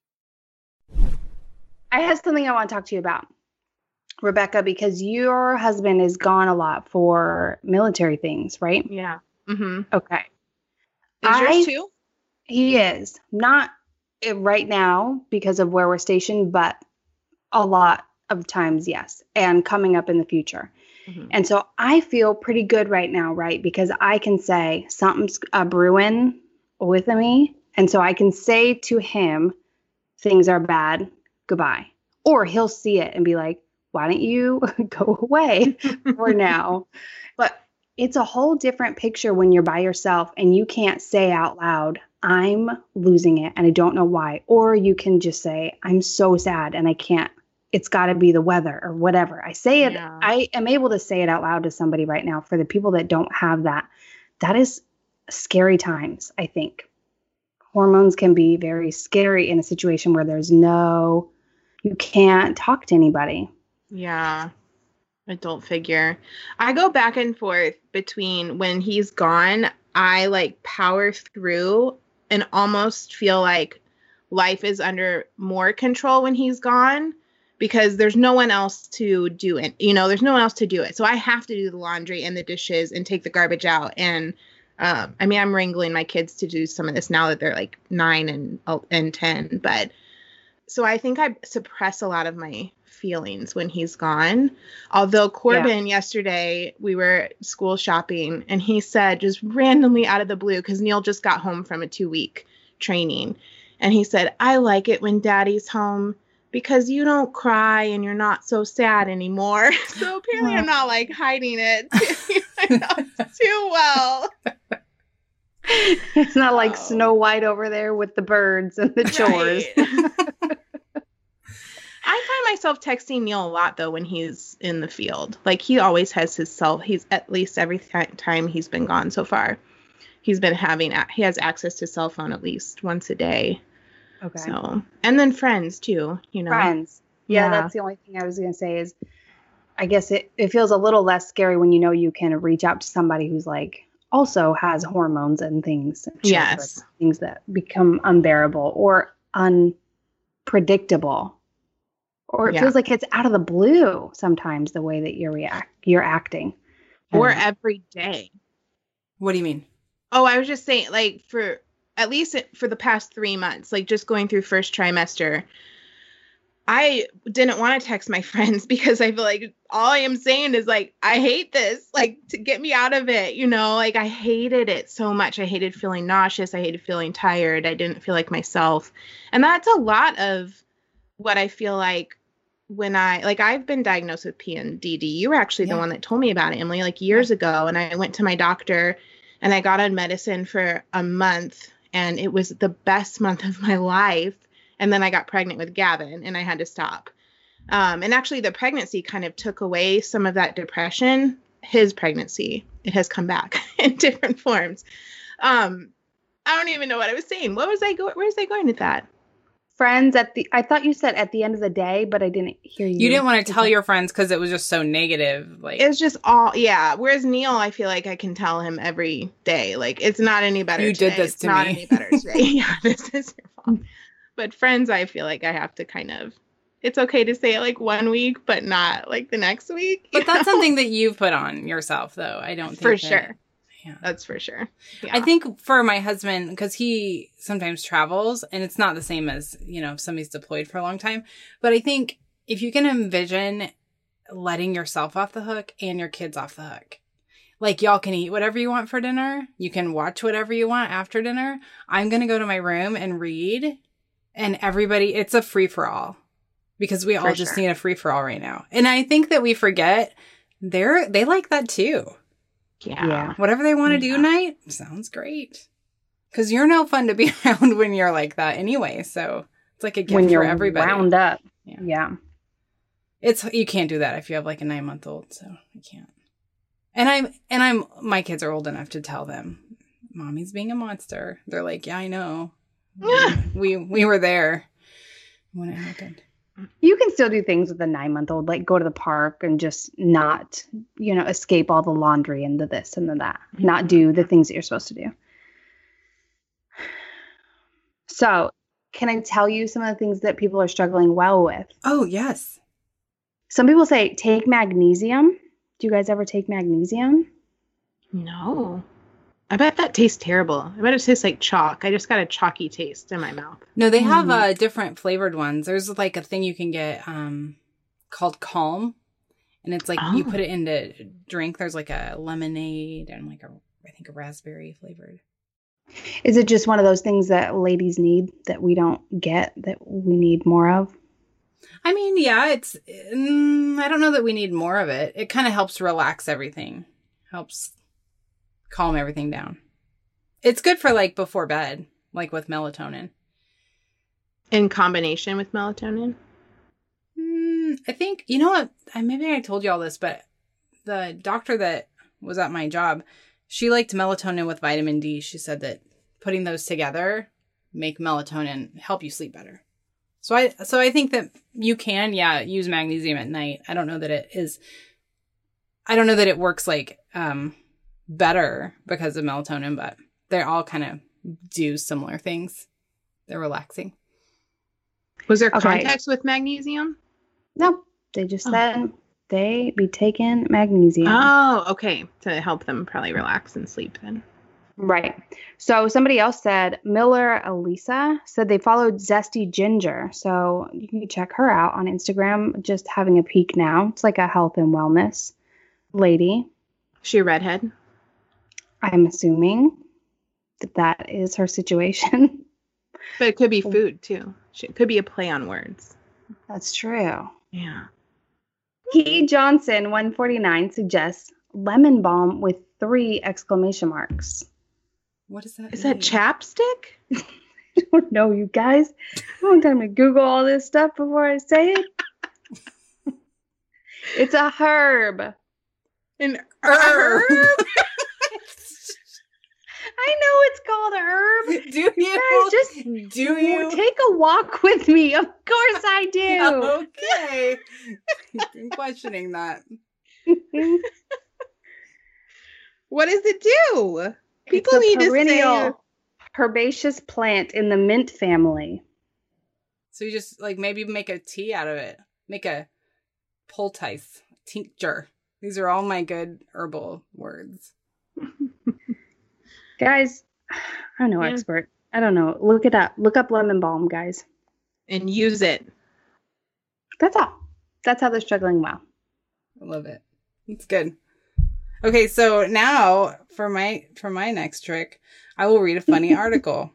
Speaker 4: I have something I want to talk to you about, Rebecca, because your husband is gone a lot for military things, right?
Speaker 3: Yeah. Mm-hmm.
Speaker 4: Okay.
Speaker 3: Is
Speaker 4: I,
Speaker 3: yours too?
Speaker 4: He is. Not right now because of where we're stationed, but a lot of times, yes. And coming up in the future. Mm-hmm. And so I feel pretty good right now, right? Because I can say something's uh, brewing with me. And so I can say to him, things are bad, goodbye. Or he'll see it and be like, why don't you go away for now? But it's a whole different picture when you're by yourself and you can't say out loud, I'm losing it and I don't know why. Or you can just say, I'm so sad and I can't. It's got to be the weather or whatever. I say it. Yeah. I am able to say it out loud to somebody right now. For the people that don't have that, that is scary times, I think. Hormones can be very scary in a situation where there's no, you can't talk to anybody.
Speaker 3: Yeah. Adult figure. I go back and forth between when he's gone, I like power through and almost feel like life is under more control when he's gone because there's no one else to do it. You know, there's no one else to do it. So I have to do the laundry and the dishes and take the garbage out. And um, I mean, I'm wrangling my kids to do some of this now that they're like nine and, and ten. But so I think I suppress a lot of my feelings when he's gone. Although Corbin yeah. yesterday, we were school shopping and he said just randomly out of the blue, because Neil just got home from a two week training. And he said, I like it when daddy's home because you don't cry and you're not so sad anymore. So apparently I'm not like hiding it too well.
Speaker 4: It's not like oh. Snow White over there with the birds and the chores.
Speaker 3: Right. I find myself texting Neil a lot, though, when he's in the field. Like, he always has his cell. He's at least every th- time he's been gone so far. He's been having, a- he has access to cell phone at least once a day.
Speaker 4: Okay.
Speaker 3: So, and then friends, too, you know.
Speaker 4: Friends. Yeah, yeah. That's the only thing I was going to say is, I guess it, it feels a little less scary when you know you can reach out to somebody who's like, also has hormones and things.
Speaker 3: Yes.
Speaker 4: Things that become unbearable or unpredictable. Or it yeah. feels like it's out of the blue sometimes, the way that you're react, you're acting.
Speaker 3: Or um, every day.
Speaker 2: What do you mean?
Speaker 3: Oh, I was just saying, like, for at least for the past three months, like just going through first trimester, I didn't want to text my friends because I feel like all I am saying is like, I hate this, like to get me out of it. You know, like I hated it so much. I hated feeling nauseous. I hated feeling tired. I didn't feel like myself. And that's a lot of what I feel like when I, like I've been diagnosed with P M D D. You were actually yeah. the one that told me about it, Emily, like years yeah. ago. And I went to my doctor and I got on medicine for a month and it was the best month of my life. And then I got pregnant with Gavin and I had to stop. Um, and actually the pregnancy kind of took away some of that depression. His pregnancy, it has come back in different forms. Um, I don't even know what I was saying. What was I going? Where was I going with that?
Speaker 4: Friends at the, I thought you said at the end of the day, but I didn't hear you.
Speaker 2: You didn't want to tell your friends because it was just so negative. Like
Speaker 3: it was just all, yeah. Whereas Neil, I feel like I can tell him every day. Like it's not any better.
Speaker 2: You
Speaker 3: today.
Speaker 2: did this
Speaker 3: it's
Speaker 2: to
Speaker 3: not
Speaker 2: me.
Speaker 3: Any better today. Yeah, this is your fault. But friends, I feel like I have to kind of, it's okay to say it like one week, but not like the next week.
Speaker 2: But that's know? something that you've put on yourself, though. I don't think
Speaker 3: for
Speaker 2: that,
Speaker 3: sure.
Speaker 2: Yeah.
Speaker 3: That's for sure. Yeah.
Speaker 2: I think for my husband, because he sometimes travels and it's not the same as, you know, if somebody's deployed for a long time. But I think if you can envision letting yourself off the hook and your kids off the hook, like y'all can eat whatever you want for dinner. You can watch whatever you want after dinner. I'm going to go to my room and read. And everybody, it's a free for all because we all for just sure. need a free for all right now. And I think that we forget they're, they like that too.
Speaker 3: Yeah. yeah.
Speaker 2: Whatever they want to yeah. do tonight sounds great. Because you're no fun to be around when you're like that anyway. So it's like a gift
Speaker 4: when you're
Speaker 2: for everybody.
Speaker 4: wound up.
Speaker 2: Yeah.
Speaker 4: yeah.
Speaker 2: It's you can't do that if you have like a nine month old. So I can't. And I'm and I'm my kids are old enough to tell them, "Mommy's being a monster." They're like, "Yeah, I know. we we were there when it happened."
Speaker 4: You can still do things with a nine month old, like go to the park and just not, you know, escape all the laundry and the this and the that. Not do the things that you're supposed to do. So, can I tell you some of the things that people are struggling well with?
Speaker 2: Oh, yes.
Speaker 4: Some people say take magnesium. Do you guys ever take magnesium?
Speaker 3: No. I bet that tastes terrible. I bet it tastes like chalk. I just got a chalky taste in my mouth.
Speaker 2: No, they have uh, different flavored ones. There's like a thing you can get um, called Calm. And it's like
Speaker 3: Oh.
Speaker 2: you put it into drink. There's like a lemonade and like a, I think a raspberry flavored.
Speaker 4: Is it just one of those things that ladies need that we don't get, that we need more of?
Speaker 2: I mean, yeah, it's, mm, I don't know that we need more of it. It kind of helps relax everything. Helps calm everything down. It's good for like before bed, like with melatonin.
Speaker 3: In combination with melatonin?
Speaker 2: Mm, I think, you know what? I, maybe I told you all this, but the doctor that was at my job, she liked melatonin with vitamin D. She said that putting those together make melatonin help you sleep better. So I so I think that you can, yeah, use magnesium at night. I don't know that it is, I don't know that it works like um, better because of melatonin, but they all kind of do similar things. They're relaxing.
Speaker 3: Was there
Speaker 4: Okay.
Speaker 3: context with magnesium?
Speaker 4: No, they just
Speaker 3: Oh.
Speaker 4: said they be taking magnesium.
Speaker 3: Oh, okay. To help them probably relax and sleep then.
Speaker 4: Right. So somebody else said, Miller Elisa said they followed Zesty Ginger. So you can check her out on Instagram, just having a peek now. It's like a health and wellness lady.
Speaker 3: Is she a redhead?
Speaker 4: I'm assuming that that is her situation.
Speaker 3: But it could be food too. She- It could be a play on words.
Speaker 4: That's true.
Speaker 3: Yeah.
Speaker 4: He Johnson one forty-nine suggests lemon balm with three exclamation marks.
Speaker 2: What is that?
Speaker 3: Is that
Speaker 2: mean?
Speaker 3: chapstick?
Speaker 4: I don't know, you guys. I don't have time to Google all this stuff before I say it. It's a herb.
Speaker 3: An
Speaker 2: herb?
Speaker 4: I know it's called a herb.
Speaker 2: Do you?
Speaker 4: Guys, just
Speaker 2: do you?
Speaker 4: take a walk with me. Of course I do.
Speaker 2: Okay. I'm questioning that.
Speaker 3: What does it do? People
Speaker 4: It's a
Speaker 3: need to say.
Speaker 4: perennial herbaceous plant in the mint family.
Speaker 2: So you just like maybe make a tea out of it. Make a poultice tincture. These are all my good herbal words.
Speaker 4: Guys, I'm no
Speaker 3: Yeah.
Speaker 4: expert. I don't know. Look it up. Look up lemon balm, guys.
Speaker 3: And use it.
Speaker 4: That's all. That's how they're struggling well.
Speaker 2: I love it. It's good. Okay, so now for my for my next trick, I will read a funny article.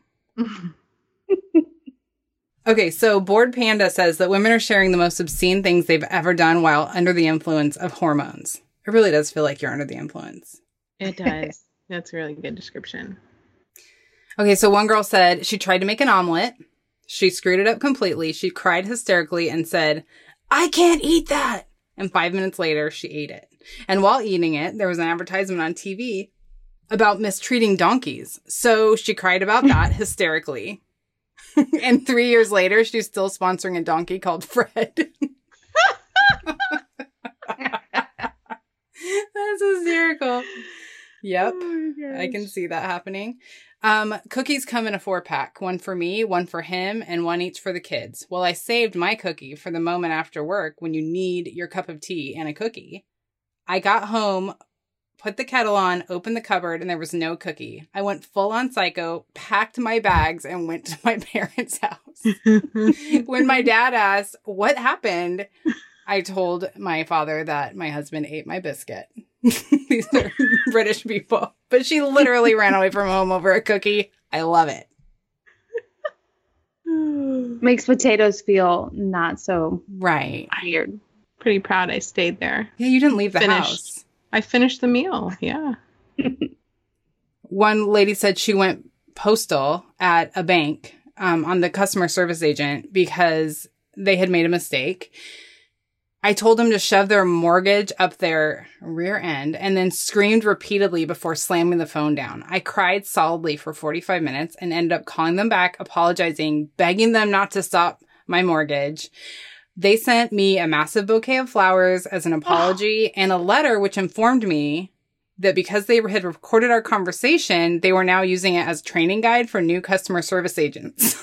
Speaker 2: Okay, so Bored Panda says that women are sharing the most obscene things they've ever done while under the influence of hormones. It really does feel like you're under the influence.
Speaker 3: It does. That's a really good description.
Speaker 2: Okay, so one girl said she tried to make an omelet. She screwed it up completely. She cried hysterically and said, "I can't eat that." And five minutes later, she ate it. And while eating it, there was an advertisement on T V about mistreating donkeys. So she cried about that hysterically. And three years later, she's still sponsoring a donkey called Fred. That's hysterical. Yep.
Speaker 3: Oh
Speaker 2: I can see that happening. Um, cookies come in a four pack, one for me, one for him, and one each for the kids. Well, I saved my cookie for the moment after work when you need your cup of tea and a cookie. I got home, put the kettle on, opened the cupboard, and there was no cookie. I went full on psycho, packed my bags, and went to my parents' house. When my dad asked what happened, I told my father that my husband ate my biscuit. These are British people. But she literally ran away from home over a cookie. I love it.
Speaker 4: Makes potatoes feel not so
Speaker 2: Right.
Speaker 4: weird.
Speaker 3: Pretty proud I stayed there.
Speaker 2: Yeah, you didn't leave the
Speaker 3: Finished.
Speaker 2: house.
Speaker 3: I finished the meal. Yeah.
Speaker 2: One lady said she went postal at a bank um, on the customer service agent because they had made a mistake. I told them to shove their mortgage up their rear end and then screamed repeatedly before slamming the phone down. I cried solidly for forty-five minutes and ended up calling them back, apologizing, begging them not to stop my mortgage. They sent me a massive bouquet of flowers as an apology and a letter which informed me that because they had recorded our conversation, they were now using it as a training guide for new customer service agents.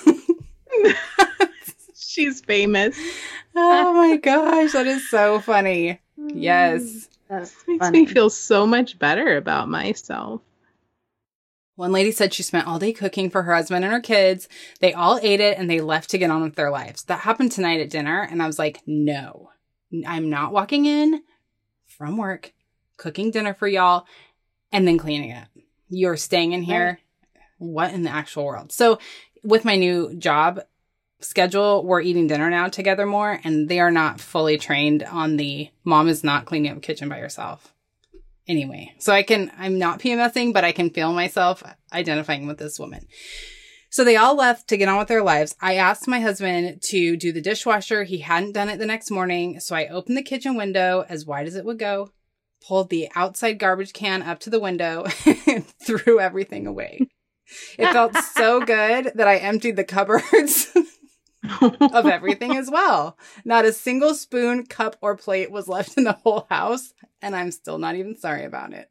Speaker 3: She's famous.
Speaker 2: Oh my gosh, that is so funny. Yes.
Speaker 4: That's
Speaker 3: Makes
Speaker 4: funny.
Speaker 3: me feel so much better about myself.
Speaker 2: One lady said she spent all day cooking for her husband and her kids. They all ate it and they left to get on with their lives. That happened tonight at dinner. And I was like, no, I'm not walking in from work, cooking dinner for y'all, and then cleaning it. You're staying in here. What in the actual world? So with my new job schedule, we're eating dinner now together more, and they are not fully trained on the mom is not cleaning up the kitchen by herself. Anyway, so I can, I'm not PMSing, but I can feel myself identifying with this woman. So they all left to get on with their lives. I asked my husband to do the dishwasher. He hadn't done it the next morning. So I opened the kitchen window as wide as it would go, pulled the outside garbage can up to the window, and threw everything away. It felt so good that I emptied the cupboards of everything as well. Not a single spoon, cup, or plate was left in the whole house, and I'm still not even sorry about it.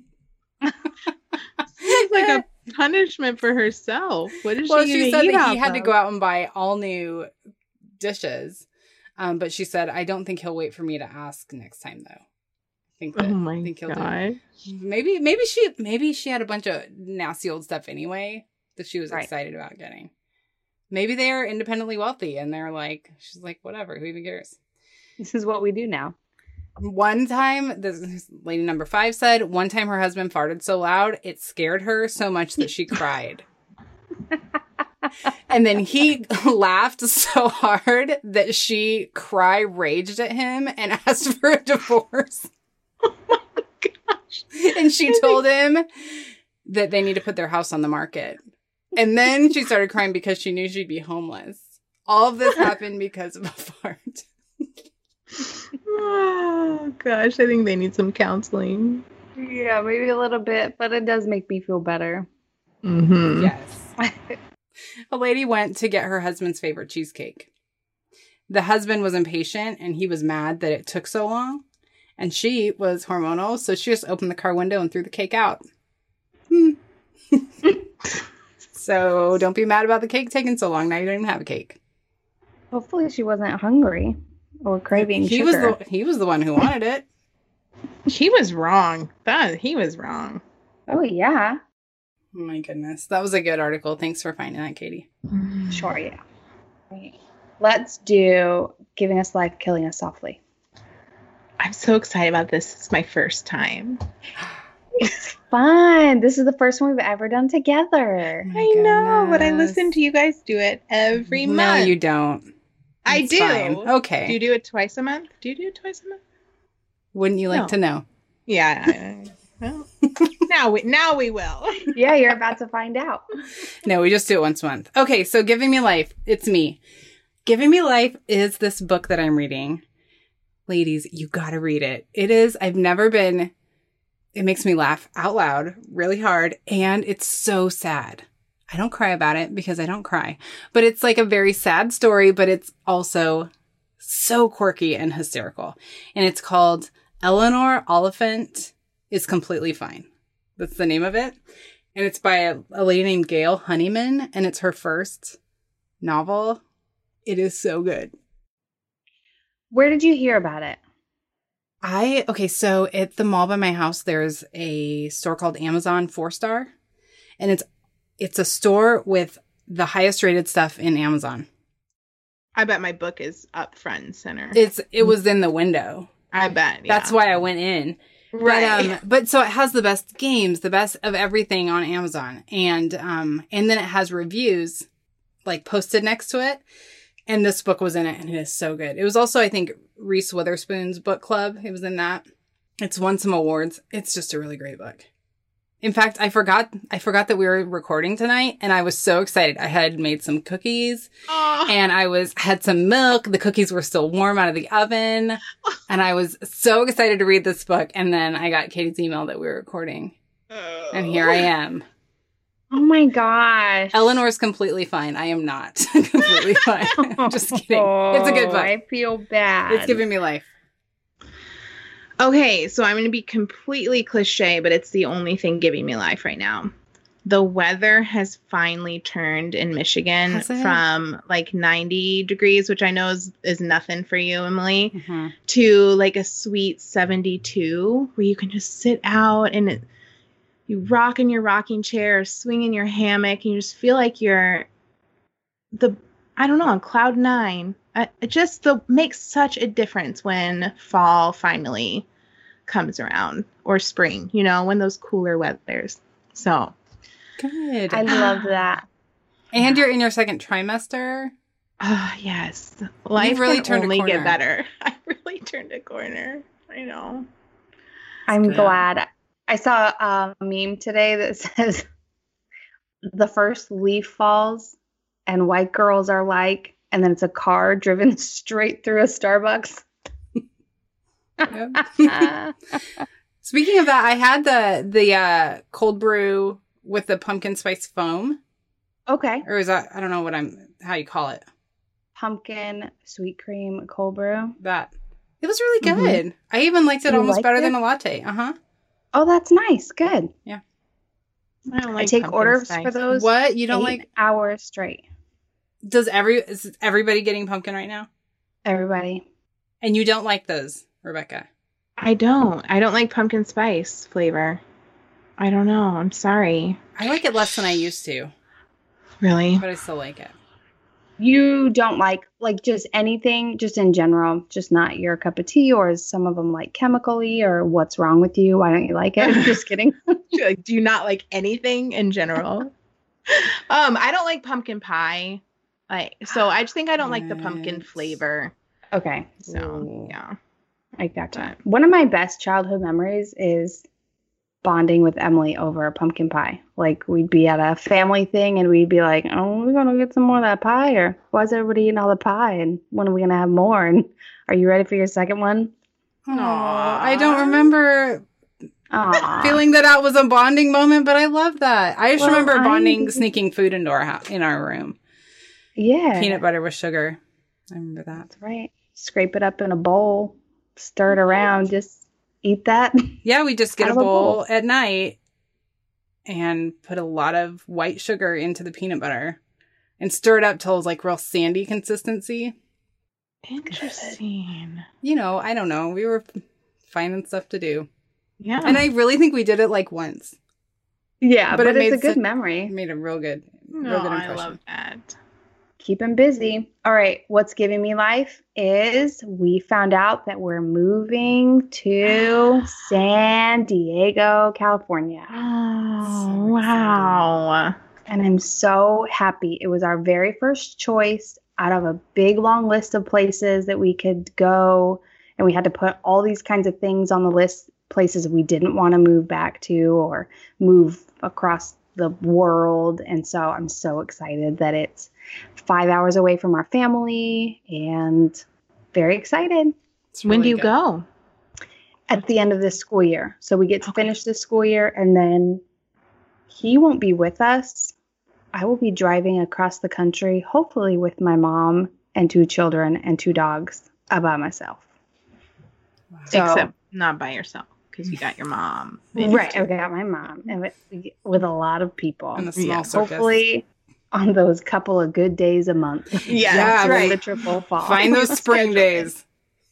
Speaker 3: It's like a punishment for herself. What is
Speaker 2: Well,
Speaker 3: she
Speaker 2: she
Speaker 3: gonna
Speaker 2: said
Speaker 3: eat
Speaker 2: that he
Speaker 3: off
Speaker 2: had to
Speaker 3: of?
Speaker 2: go out and buy all new dishes. Um, but she said, I don't think he'll wait for me to ask next time, though. I think that,
Speaker 3: Oh my
Speaker 2: I think he'll do
Speaker 3: god!
Speaker 2: it. Maybe, maybe she, maybe she had a bunch of nasty old stuff anyway that she was
Speaker 4: Right.
Speaker 2: excited about getting. Maybe they're independently wealthy and they're like, she's like, whatever, who even cares?
Speaker 4: This is what we do now.
Speaker 2: One time, this lady number five said, one time her husband farted so loud, it scared her so much that she cried. And then he laughed so hard that she cry raged at him and asked for a divorce.
Speaker 3: Oh my gosh!
Speaker 2: And she told him that they need to put their house on the market. And then she started crying because she knew she'd be homeless. All of this happened because of a fart.
Speaker 3: Oh gosh, I think they need some counseling.
Speaker 4: Yeah, maybe a little bit, but it does make me feel better.
Speaker 3: Mm-hmm.
Speaker 2: Yes. A lady went to get her husband's favorite cheesecake. The husband was impatient and he was mad that it took so long. And she was hormonal, so she just opened the car window and threw the cake out. Hmm. So don't be mad about the cake taking so long. Now you don't even have a cake.
Speaker 4: Hopefully she wasn't hungry or craving
Speaker 2: He
Speaker 4: sugar.
Speaker 2: was the he was the one who wanted it.
Speaker 3: She was wrong. That he was wrong.
Speaker 4: Oh, yeah.
Speaker 2: Oh my goodness. That was a good article. Thanks for finding that, Katie.
Speaker 4: Sure, yeah. Right. Let's do Giving Us Life, Killing Us Softly.
Speaker 3: I'm so excited about this. It's my first time.
Speaker 4: It's fun. This is the first one we've ever done together.
Speaker 2: My
Speaker 3: I know, but I
Speaker 2: goodness.
Speaker 3: listen to you guys do it every
Speaker 2: No,
Speaker 3: month.
Speaker 2: you don't.
Speaker 3: I
Speaker 2: It's
Speaker 3: do.
Speaker 2: fine. Okay.
Speaker 3: Do you do it twice a month? Do you do it twice a month?
Speaker 2: Wouldn't you like
Speaker 3: No.
Speaker 2: to know?
Speaker 3: Yeah. I- well, now we now we will.
Speaker 4: Yeah, you're about to find out.
Speaker 2: No, we just do it once a month. Okay, so Giving Me Life. It's me. Giving Me Life is this book that I'm reading. Ladies, you gotta read it. It is, I've never been, it makes me laugh out loud really hard, and it's so sad. I don't cry about it because I don't cry, but it's like a very sad story, but it's also so quirky and hysterical. And it's called Eleanor Oliphant is Completely Fine. That's the name of it. And it's by a, a lady named Gail Honeyman, and it's her first novel. It is so good.
Speaker 4: Where did you hear about it?
Speaker 2: I, okay, so at the mall by my house, there's a store called Amazon four star, and it's, it's a store with the highest rated stuff in Amazon.
Speaker 3: I bet my book is up front and center.
Speaker 2: It's, it was in the window.
Speaker 3: I bet. Yeah.
Speaker 2: That's why I went in.
Speaker 3: Right.
Speaker 2: But, um, but so it has the best games, the best of everything on Amazon. And, um, and then it has reviews like posted next to it. And this book was in it, and it is so good. It was also, I think, Reese Witherspoon's book club. It was in that. It's won some awards. It's just a really great book. In fact, I forgot, I forgot that we were recording tonight and I was so excited. I had made some cookies
Speaker 3: Oh.
Speaker 2: and I was, had some milk. The cookies were still warm out of the oven and I was so excited to read this book. And then I got Katie's email that we were recording and here I am.
Speaker 4: Oh my gosh.
Speaker 2: Eleanor's completely fine. I am not completely fine. I'm just kidding. It's a good book.
Speaker 4: I feel bad.
Speaker 2: It's giving me life.
Speaker 3: Okay, so I'm going to be completely cliche, but it's the only thing giving me life right now. The weather has finally turned in Michigan
Speaker 2: Has it?
Speaker 3: from like ninety degrees, which I know is, is nothing for you, Emily,
Speaker 2: Mm-hmm.
Speaker 3: to like a sweet seventy-two where you can just sit out and it, you rock in your rocking chair or swing in your hammock and you just feel like you're the, I don't know, on cloud nine. Uh, it just the, makes such a difference when fall finally comes around or spring, you know, when those cooler weathers. So,
Speaker 2: Good.
Speaker 4: I love that.
Speaker 2: And you're in your second trimester.
Speaker 3: ah, yes, life
Speaker 2: really
Speaker 3: can
Speaker 2: turned a
Speaker 3: only
Speaker 2: corner.
Speaker 3: get better. I really turned a corner. I know.
Speaker 4: I'm
Speaker 2: good.
Speaker 4: glad. I saw a meme today that says the first leaf falls and white girls are like, and then it's a car driven straight through a Starbucks.
Speaker 2: Yep. Speaking of that, I had the the uh, cold brew with the pumpkin spice foam,
Speaker 4: Okay.
Speaker 2: or is that I don't know what I'm how you call it.
Speaker 4: Pumpkin, sweet cream, cold brew.
Speaker 2: That it was really
Speaker 3: Mhm.
Speaker 2: good. I even liked it
Speaker 4: You
Speaker 2: almost
Speaker 4: liked
Speaker 2: better
Speaker 4: it?
Speaker 2: than a latte. Uh huh.
Speaker 4: Oh, that's nice. Good.
Speaker 3: I don't
Speaker 4: I
Speaker 3: like
Speaker 4: take
Speaker 3: pumpkin
Speaker 4: orders
Speaker 3: spice.
Speaker 4: for those.
Speaker 2: What you don't
Speaker 4: eight
Speaker 2: like?
Speaker 4: hours straight.
Speaker 2: Does every is everybody getting pumpkin right now?
Speaker 4: Everybody.
Speaker 2: And you don't like those, Rebecca?
Speaker 3: I don't. I don't like pumpkin spice flavor. I don't know. I'm sorry.
Speaker 2: I like it less than I used to,
Speaker 3: Really?
Speaker 2: but I still like it.
Speaker 4: You don't like like just anything, just in general, just not your cup of tea, or is some of them like chemically, or what's wrong with you? Why don't you like it? Just kidding.
Speaker 3: Like, do you not like anything in general? um, I don't like pumpkin pie. Like, so I just think I don't like the pumpkin
Speaker 2: What?
Speaker 3: flavor.
Speaker 4: Okay,
Speaker 3: So
Speaker 2: Ooh.
Speaker 3: yeah.
Speaker 4: I gotcha. One of my best childhood memories is bonding with Emily over pumpkin pie. Like we'd be at a family thing and we'd be like, "Oh, we're gonna get some more of that pie," or "Why is everybody eating all the pie?" And when are we gonna have more? And are you ready for your second one?
Speaker 2: Aw, I don't remember
Speaker 4: Aw.
Speaker 2: feeling that that was a bonding moment, but I love that. I just
Speaker 4: Well,
Speaker 2: remember
Speaker 4: I-
Speaker 2: bonding, sneaking food into our house, in our room.
Speaker 4: Yeah,
Speaker 2: Peanut butter with sugar. I remember that.
Speaker 4: that's right. Scrape it up in a bowl, stir it around, just eat that.
Speaker 2: Yeah, we just get
Speaker 4: Out
Speaker 2: a
Speaker 4: of a
Speaker 2: bowl
Speaker 4: bowl.
Speaker 2: at night and put a lot of white sugar into the peanut butter and stir it up till it was like real sandy consistency.
Speaker 3: Interesting.
Speaker 2: You know, I don't know. We were finding stuff to do.
Speaker 3: Yeah.
Speaker 2: And I really think we did it like once.
Speaker 4: Yeah,
Speaker 2: But
Speaker 4: but,
Speaker 2: it
Speaker 4: it's a
Speaker 2: made
Speaker 4: good
Speaker 2: such-
Speaker 4: memory.
Speaker 2: It made a real good, real
Speaker 3: no,
Speaker 2: good
Speaker 3: I
Speaker 2: impression.
Speaker 3: love that.
Speaker 4: Keep him busy. All right, what's giving me life is we found out that we're moving to San Diego, California.
Speaker 3: Oh,
Speaker 2: So
Speaker 3: wow.
Speaker 4: And I'm so happy. It was our very first choice out of a big long list of places that we could go. And we had to put all these kinds of things on the list, places we didn't want to move back to or move across the world. And so I'm so excited that it's five hours away from our family and very excited
Speaker 2: It's
Speaker 3: When
Speaker 2: really
Speaker 3: do you
Speaker 2: good.
Speaker 3: go?
Speaker 4: at the end of this school year. So we get to
Speaker 3: Okay.
Speaker 4: finish this school year and then he won't be with us. I will be driving across the country, hopefully with my mom and two children and two dogs all by myself.
Speaker 2: Wow.
Speaker 4: So-
Speaker 3: Except not by yourself because you got your mom.
Speaker 4: Right. I got my mom and with, with a lot of people.
Speaker 2: And the small
Speaker 3: Yeah,
Speaker 2: circus.
Speaker 4: Hopefully on those couple of good days a month.
Speaker 3: Yeah,
Speaker 2: Yeah,
Speaker 3: that's
Speaker 2: when
Speaker 3: right.
Speaker 4: The triple fall.
Speaker 2: Find those spring
Speaker 3: Schedule it.
Speaker 2: days.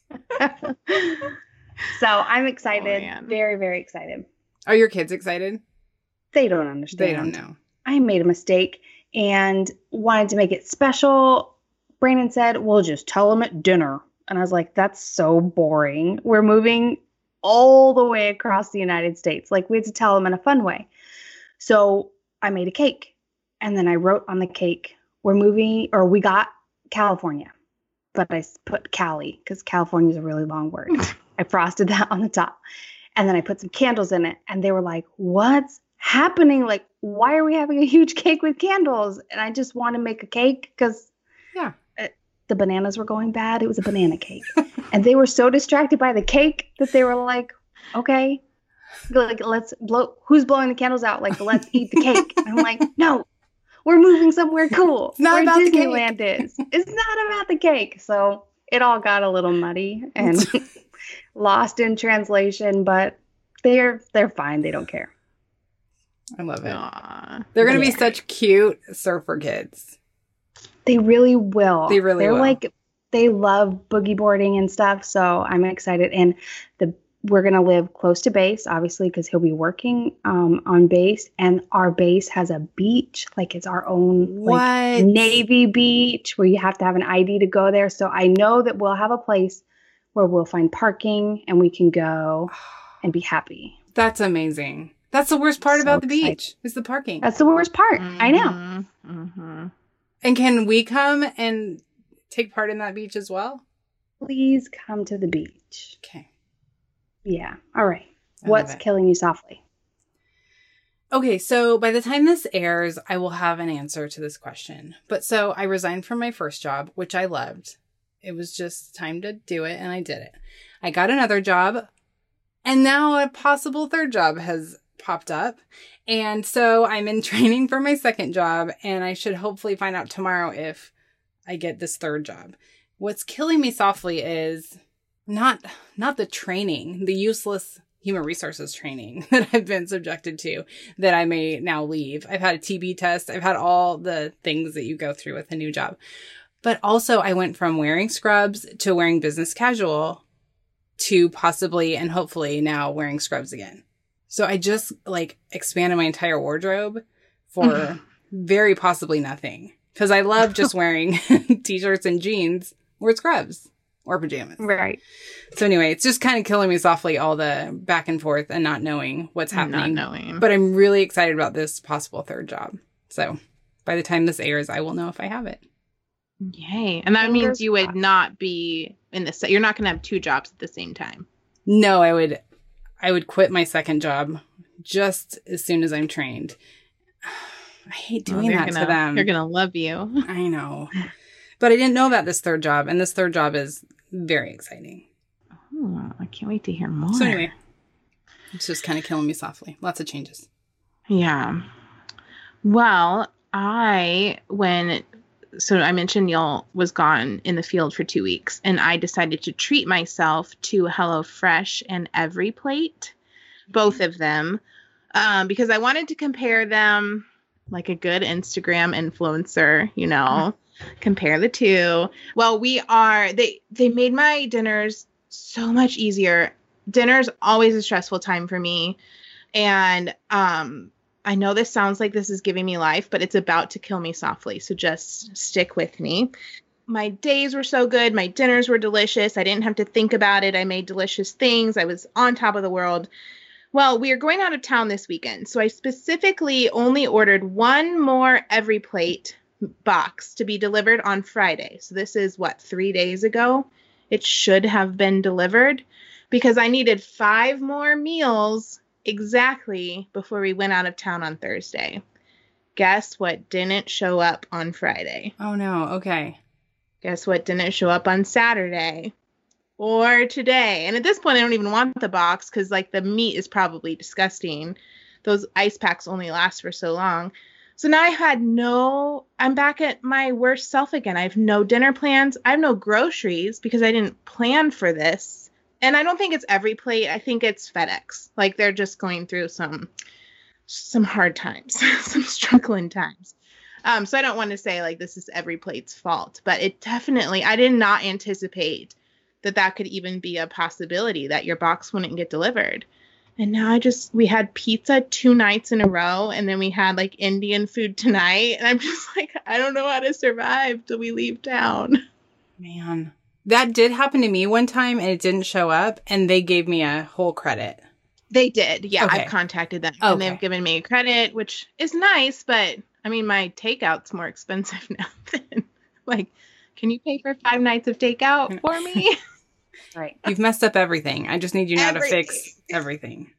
Speaker 4: So I'm excited.
Speaker 3: man.
Speaker 4: very, very excited.
Speaker 2: Are your kids excited?
Speaker 4: They don't understand.
Speaker 2: They don't know.
Speaker 4: I made a mistake and wanted to make it special. Brandon said, "We'll just tell them at dinner." And I was like, that's so boring. We're moving all the way across the United States. Like, we had to tell them in a fun way. So I made a cake. And then I wrote on the cake, we're moving, or we got California. But I s- put Cali because California is a really long word. I frosted that on the top. And then I put some candles in it. And they were like, what's happening? Like, why are we having a huge cake with candles? And I just want to make a cake because
Speaker 2: Yeah.
Speaker 4: the bananas were going bad. It was a banana cake. And they were so distracted by the cake that they were like, okay, like, let's blow, who's blowing the candles out? Like, let's eat the cake. And I'm like, no, we're moving somewhere cool.
Speaker 2: It's not
Speaker 4: where
Speaker 2: about the cake.
Speaker 4: Disneyland is. It's not about the cake. So it all got a little muddy and lost in translation, but they're they're fine. They don't care.
Speaker 2: I love it.
Speaker 3: Aw.
Speaker 2: They're going to
Speaker 4: Yeah.
Speaker 2: be such cute surfer kids.
Speaker 4: They really will.
Speaker 2: They really
Speaker 4: They're
Speaker 2: will.
Speaker 4: like, they love boogie boarding and stuff. So I'm excited. And the we're going to live close to base, obviously, because he'll be working um, on base. And our base has a beach. Like, it's our own like
Speaker 2: What?
Speaker 4: Navy beach where you have to have an I D to go there. So I know that we'll have a place where we'll find parking and we can go and be happy.
Speaker 2: That's amazing. That's the worst part
Speaker 4: So
Speaker 2: about the
Speaker 4: excited.
Speaker 2: beach is the parking.
Speaker 4: That's the worst part. I know.
Speaker 3: Mm-hmm.
Speaker 2: And can we come and take part in that beach as well?
Speaker 4: Please come to the beach.
Speaker 2: Okay.
Speaker 4: Yeah. All right.
Speaker 2: I
Speaker 4: What's
Speaker 2: love it.
Speaker 4: killing you softly?
Speaker 2: Okay, so by the time this airs, I will have an answer to this question. But so I resigned from my first job, which I loved. It was just time to do it, and I did it. I got another job, and now a possible third job has popped up. And so I'm in training for my second job, and I should hopefully find out tomorrow if I get this third job. What's killing me softly is not not the training, the useless human resources training that I've been subjected to that I may now leave. I've had a T B test. I've had all the things that you go through with a new job. But also I went from wearing scrubs to wearing business casual to possibly and hopefully now wearing scrubs again. So I just like expanded my entire wardrobe for very possibly nothing. Because I love just wearing t-shirts and jeans or scrubs or pajamas.
Speaker 4: Right.
Speaker 2: So anyway, it's just kind of killing me softly, all the back and forth and not knowing what's
Speaker 3: Not
Speaker 2: happening.
Speaker 3: knowing.
Speaker 2: But I'm really excited about this possible third job. So by the time this airs, I will know if I have it.
Speaker 3: Yay. And that
Speaker 4: Fingers
Speaker 3: means you would
Speaker 4: crossed.
Speaker 3: not be in the se- you're not going to have two jobs at the same time.
Speaker 2: No, I would, I would quit my second job just as soon as I'm trained. I hate doing
Speaker 3: they're
Speaker 2: that
Speaker 3: gonna,
Speaker 2: to them.
Speaker 3: They're going to love you.
Speaker 2: I know. But I didn't know about this third job, and this third job is very exciting.
Speaker 3: Oh, I can't wait to hear more.
Speaker 2: So anyway, it's just kind of killing me softly. Lots of changes.
Speaker 3: Yeah. Well, I, when, so I mentioned Neil was gone in the field for two weeks, and I decided to treat myself to HelloFresh and Every Plate, both of them, um, because I wanted to compare them like a good Instagram influencer, you know, compare the two. Well, we are, they, they made my dinners so much easier. Dinner's always a stressful time for me. And, um, I know this sounds like this is giving me life, but it's about to kill me softly. So just stick with me. My days were so good. My dinners were delicious. I didn't have to think about it. I made delicious things. I was on top of the world. Well, we are going out of town this weekend. So I specifically only ordered one more Every Plate box to be delivered on Friday. So this is what, three days ago? It should have been delivered because I needed five more meals exactly before we went out of town on Thursday. Guess what didn't show up on Friday?
Speaker 2: Oh no. Okay.
Speaker 3: Guess what didn't show up on Saturday or today? And at this point, I don't even want the box because like the meat is probably disgusting. Those ice packs only last for so long. So now I had no, I'm back at my worst self again. I have no dinner plans. I have no groceries because I didn't plan for this. And I don't think it's Every Plate. I think it's FedEx. Like they're just going through some some hard times, some struggling times. Um, so I don't want to say like this is Every Plate's fault, but it definitely, I did not anticipate that that could even be a possibility that your box wouldn't get delivered. And now I just, we had pizza two nights in a row and then we had like Indian food tonight. And I'm just like, I don't know how to survive till we leave town.
Speaker 2: Man. That did happen to me one time and it didn't show up and they gave me a whole credit.
Speaker 3: They did. Yeah,
Speaker 2: Okay.
Speaker 3: I've contacted them
Speaker 2: Okay.
Speaker 3: and they've given me a credit, which is nice, but I mean, my takeout's more expensive now than like, can you pay for five nights of takeout for me?
Speaker 4: Right.
Speaker 2: You've messed up everything. I just need you now to
Speaker 3: Everything.
Speaker 2: fix everything.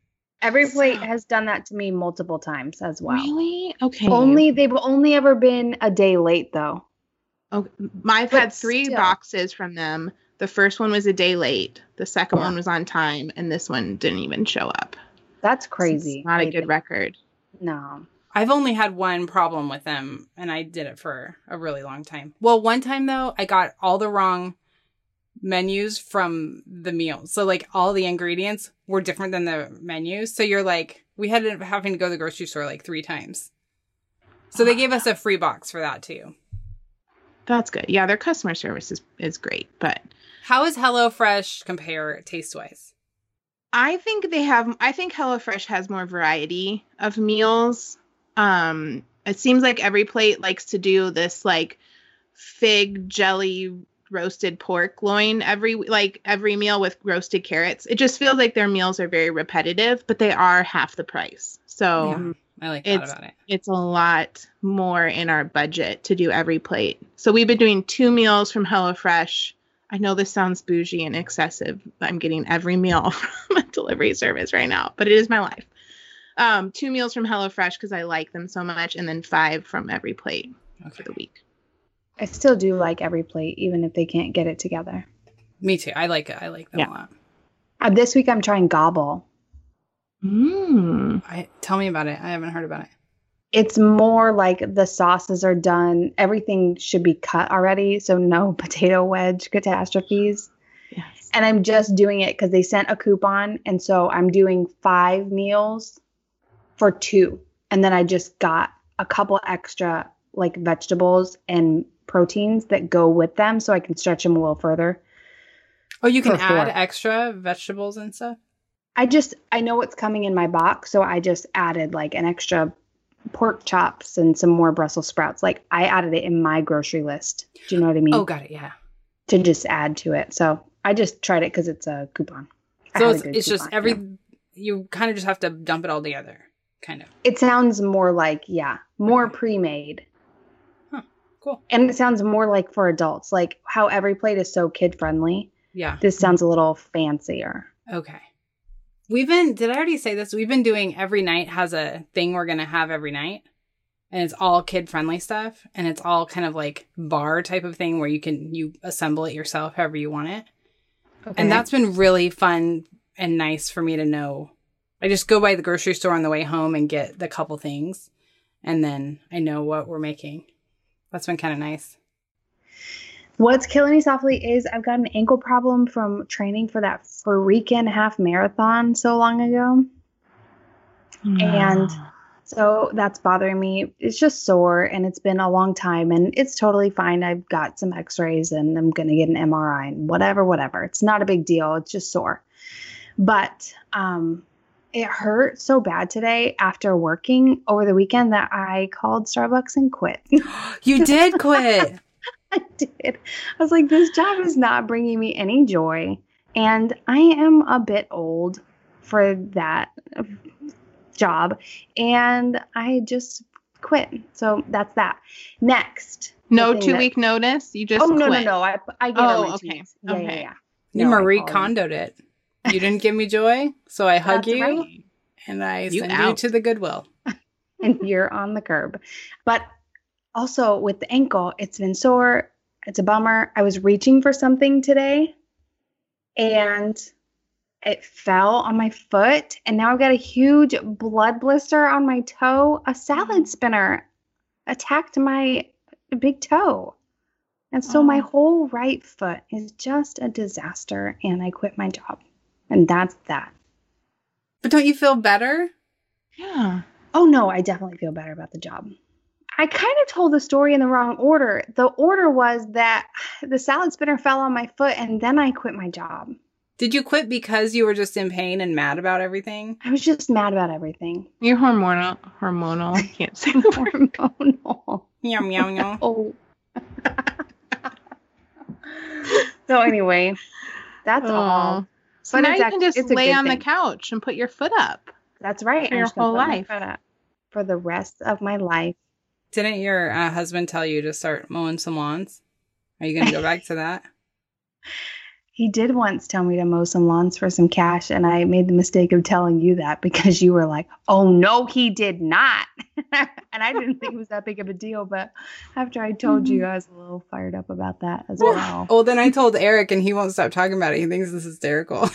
Speaker 4: Every plate
Speaker 3: So-
Speaker 4: has done that to me multiple times as well.
Speaker 3: Really? Okay.
Speaker 4: Only they've only ever been a day late though.
Speaker 3: Okay. I've
Speaker 4: But
Speaker 3: had three
Speaker 4: still.
Speaker 3: boxes from them. The first one was a day late. The second
Speaker 4: Yeah.
Speaker 3: one was on time, and this one didn't even show up.
Speaker 4: That's
Speaker 3: So
Speaker 4: crazy.
Speaker 3: it's not a
Speaker 4: I
Speaker 3: good
Speaker 4: think.
Speaker 3: record.
Speaker 4: No.
Speaker 2: I've only had one problem with them, and I did it for a really long time. Well, one time, though, I got all the wrong menus from the meals. So, like, all the ingredients were different than the menus. So you're like, we had to having to go to the grocery store like three times. So they gave us a free box for that, too.
Speaker 3: That's good. Yeah, their customer service is, is great, but
Speaker 2: How does HelloFresh compare taste-wise?
Speaker 3: I think they have I think HelloFresh has more variety of meals. Um it seems like every plate likes to do this like fig jelly roasted pork loin every like every meal with roasted carrots. It just feels like their meals are very repetitive, but they are half the price. So
Speaker 2: Yeah, I like that
Speaker 3: it's-
Speaker 2: about it.
Speaker 3: it's a lot more in our budget to do every plate. So we've been doing two meals from HelloFresh. I know this sounds bougie and excessive. I'm getting every meal from a delivery service right now, but it is my life. Um, two meals from HelloFresh because I like them so much, and then five from every plate for
Speaker 2: Okay.
Speaker 3: the week.
Speaker 4: I still do like every plate, even if they can't get it together.
Speaker 2: Me too. I like it. I like them
Speaker 3: Yeah.
Speaker 2: a lot.
Speaker 4: Uh, this week I'm trying Gobble.
Speaker 3: Mm.
Speaker 2: I, tell me about it. I haven't heard about it.
Speaker 4: It's more like the sauces are done. Everything should be cut already, so no potato wedge catastrophes.
Speaker 3: Yes.
Speaker 4: And I'm just doing it because they sent a coupon, and so I'm doing five meals for two. And then I just got a couple extra like vegetables and proteins that go with them, so I can stretch them a little further.
Speaker 2: Oh, you can
Speaker 4: For
Speaker 2: add
Speaker 4: four.
Speaker 2: extra vegetables and stuff?
Speaker 4: I just I know what's coming in my box, so I just added like an extra pork chops and some more Brussels sprouts. Like I added it in my grocery list. Do you know what I mean?
Speaker 2: Oh, got it. Yeah.
Speaker 4: To just add to it. So I just tried it because it's a coupon. I
Speaker 2: So
Speaker 4: had a
Speaker 2: it's,
Speaker 4: good
Speaker 2: it's just
Speaker 4: coupon,
Speaker 2: every,
Speaker 4: yeah.
Speaker 2: you kind of just have to dump it all together, kind of.
Speaker 4: It sounds more like, yeah, more pre-made.
Speaker 2: Cool.
Speaker 4: And it sounds more like for adults, like how every plate is so kid friendly.
Speaker 2: Yeah.
Speaker 4: This sounds a little fancier.
Speaker 2: Okay. We've been, did I already say this? We've been doing every night has a thing we're going to have every night. And it's all kid friendly stuff. And it's all kind of like bar type of thing where you can, you assemble it yourself however you want it.
Speaker 4: Okay.
Speaker 2: And that's been really fun and nice for me to know. I just go by the grocery store on the way home and get the couple things. And then I know what we're making. That's been kind of nice.
Speaker 4: What's killing me softly is I've got an ankle problem from training for that freaking half marathon so long ago. And so that's bothering me. It's just sore and it's been a long time and it's totally fine. I've got some x-rays and I'm going to get an M R I and whatever, whatever. It's not a big deal. It's just sore. But um, it hurt so bad today after working over the weekend that I called Starbucks and quit.
Speaker 2: You did quit.
Speaker 4: I did. I was like, this job is not bringing me any joy. And I am a bit old for that job. And I just quit. So that's that. Next. the
Speaker 3: No
Speaker 4: thing
Speaker 3: two
Speaker 4: that-
Speaker 3: week notice. You just
Speaker 4: Oh, no, no,
Speaker 3: quit.
Speaker 4: no. I, I gave
Speaker 3: Oh,
Speaker 4: her my two
Speaker 3: okay.
Speaker 4: weeks. Yeah, yeah,
Speaker 3: Okay.
Speaker 4: yeah.
Speaker 2: You
Speaker 4: No, I
Speaker 2: Marie
Speaker 4: called her.
Speaker 2: Kondoed it. You didn't give me joy, so I hug
Speaker 4: That's
Speaker 2: you
Speaker 4: right.
Speaker 2: and I
Speaker 3: You
Speaker 2: send you
Speaker 3: out.
Speaker 2: to the Goodwill.
Speaker 4: And you're on the curb. But also with the ankle, it's been sore. It's a bummer. I was reaching for something today and it fell on my foot. And now I've got a huge blood blister on my toe. A salad spinner attacked my big toe. And so my
Speaker 3: Oh.
Speaker 4: whole right foot is just a disaster. And I quit my job. And that's that.
Speaker 2: But don't you feel better?
Speaker 3: Yeah.
Speaker 4: Oh, no, I definitely feel better about the job. I kind of told the story in the wrong order. The order was that the salad spinner fell on my foot and then I quit my job.
Speaker 2: Did you quit because you were just in pain and mad about everything?
Speaker 4: I was just mad about everything.
Speaker 3: You're hormonal. Hormonal. I can't say the word.
Speaker 4: Hormonal.
Speaker 2: Meow, meow, meow.
Speaker 4: Oh. So anyway, that's
Speaker 3: Aw.
Speaker 4: all.
Speaker 3: So
Speaker 4: But
Speaker 3: now
Speaker 4: it's
Speaker 3: you
Speaker 4: act-
Speaker 3: can just
Speaker 4: it's a
Speaker 3: lay
Speaker 4: good
Speaker 3: on the
Speaker 4: thing.
Speaker 3: couch and put your foot up.
Speaker 4: That's right.
Speaker 3: For
Speaker 4: I'm
Speaker 3: your
Speaker 4: just gonna
Speaker 3: whole
Speaker 4: put my
Speaker 3: life.
Speaker 4: foot up for the rest of my life.
Speaker 2: Didn't your uh, husband tell you to start mowing some lawns? Are you going to go back to that?
Speaker 4: He did once tell me to mow some lawns for some cash, and I made the mistake of telling you that because you were like, oh, no, he did not. And I didn't think it was that big of a deal, but after I told you, I was a little fired up about that as well. well.
Speaker 2: Well, then I told Eric, and he won't stop talking about it. He thinks this is hysterical.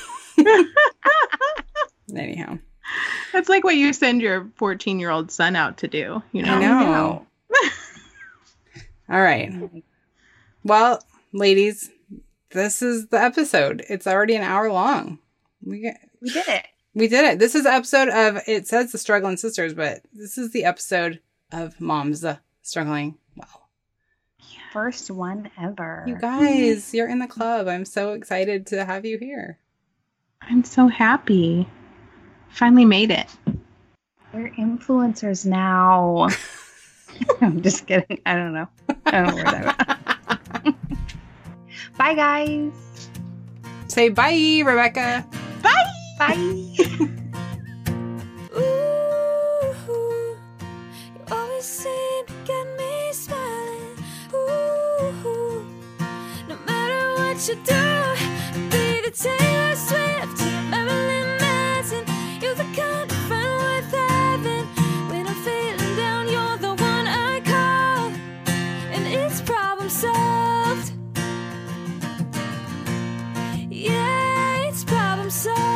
Speaker 2: Anyhow.
Speaker 3: That's like what you send your fourteen-year-old son out to do, you know?
Speaker 2: I know. All right. Well, ladies, this is the episode. It's already an hour long. We get,
Speaker 4: we did it.
Speaker 2: We did it. This is the episode of, it says the Struggling Sisters, but this is the episode of Moms uh, Struggling Well.
Speaker 4: First one ever.
Speaker 2: You guys, you're in the club. I'm so excited to have you here.
Speaker 3: I'm so happy. Finally made it.
Speaker 4: We're influencers now. I'm just kidding. I don't know. I don't know where that was. Bye, guys.
Speaker 2: Say bye, Rebecca.
Speaker 3: Bye.
Speaker 4: Bye.
Speaker 1: Ooh, you always seem to get me smiling. Ooh, no matter what you do, be the Taylor Swift, Marilyn Manson. You're the kind of friend worth having. When I'm feeling down, you're the one I call, and it's problem solved. Yeah, it's problem solved.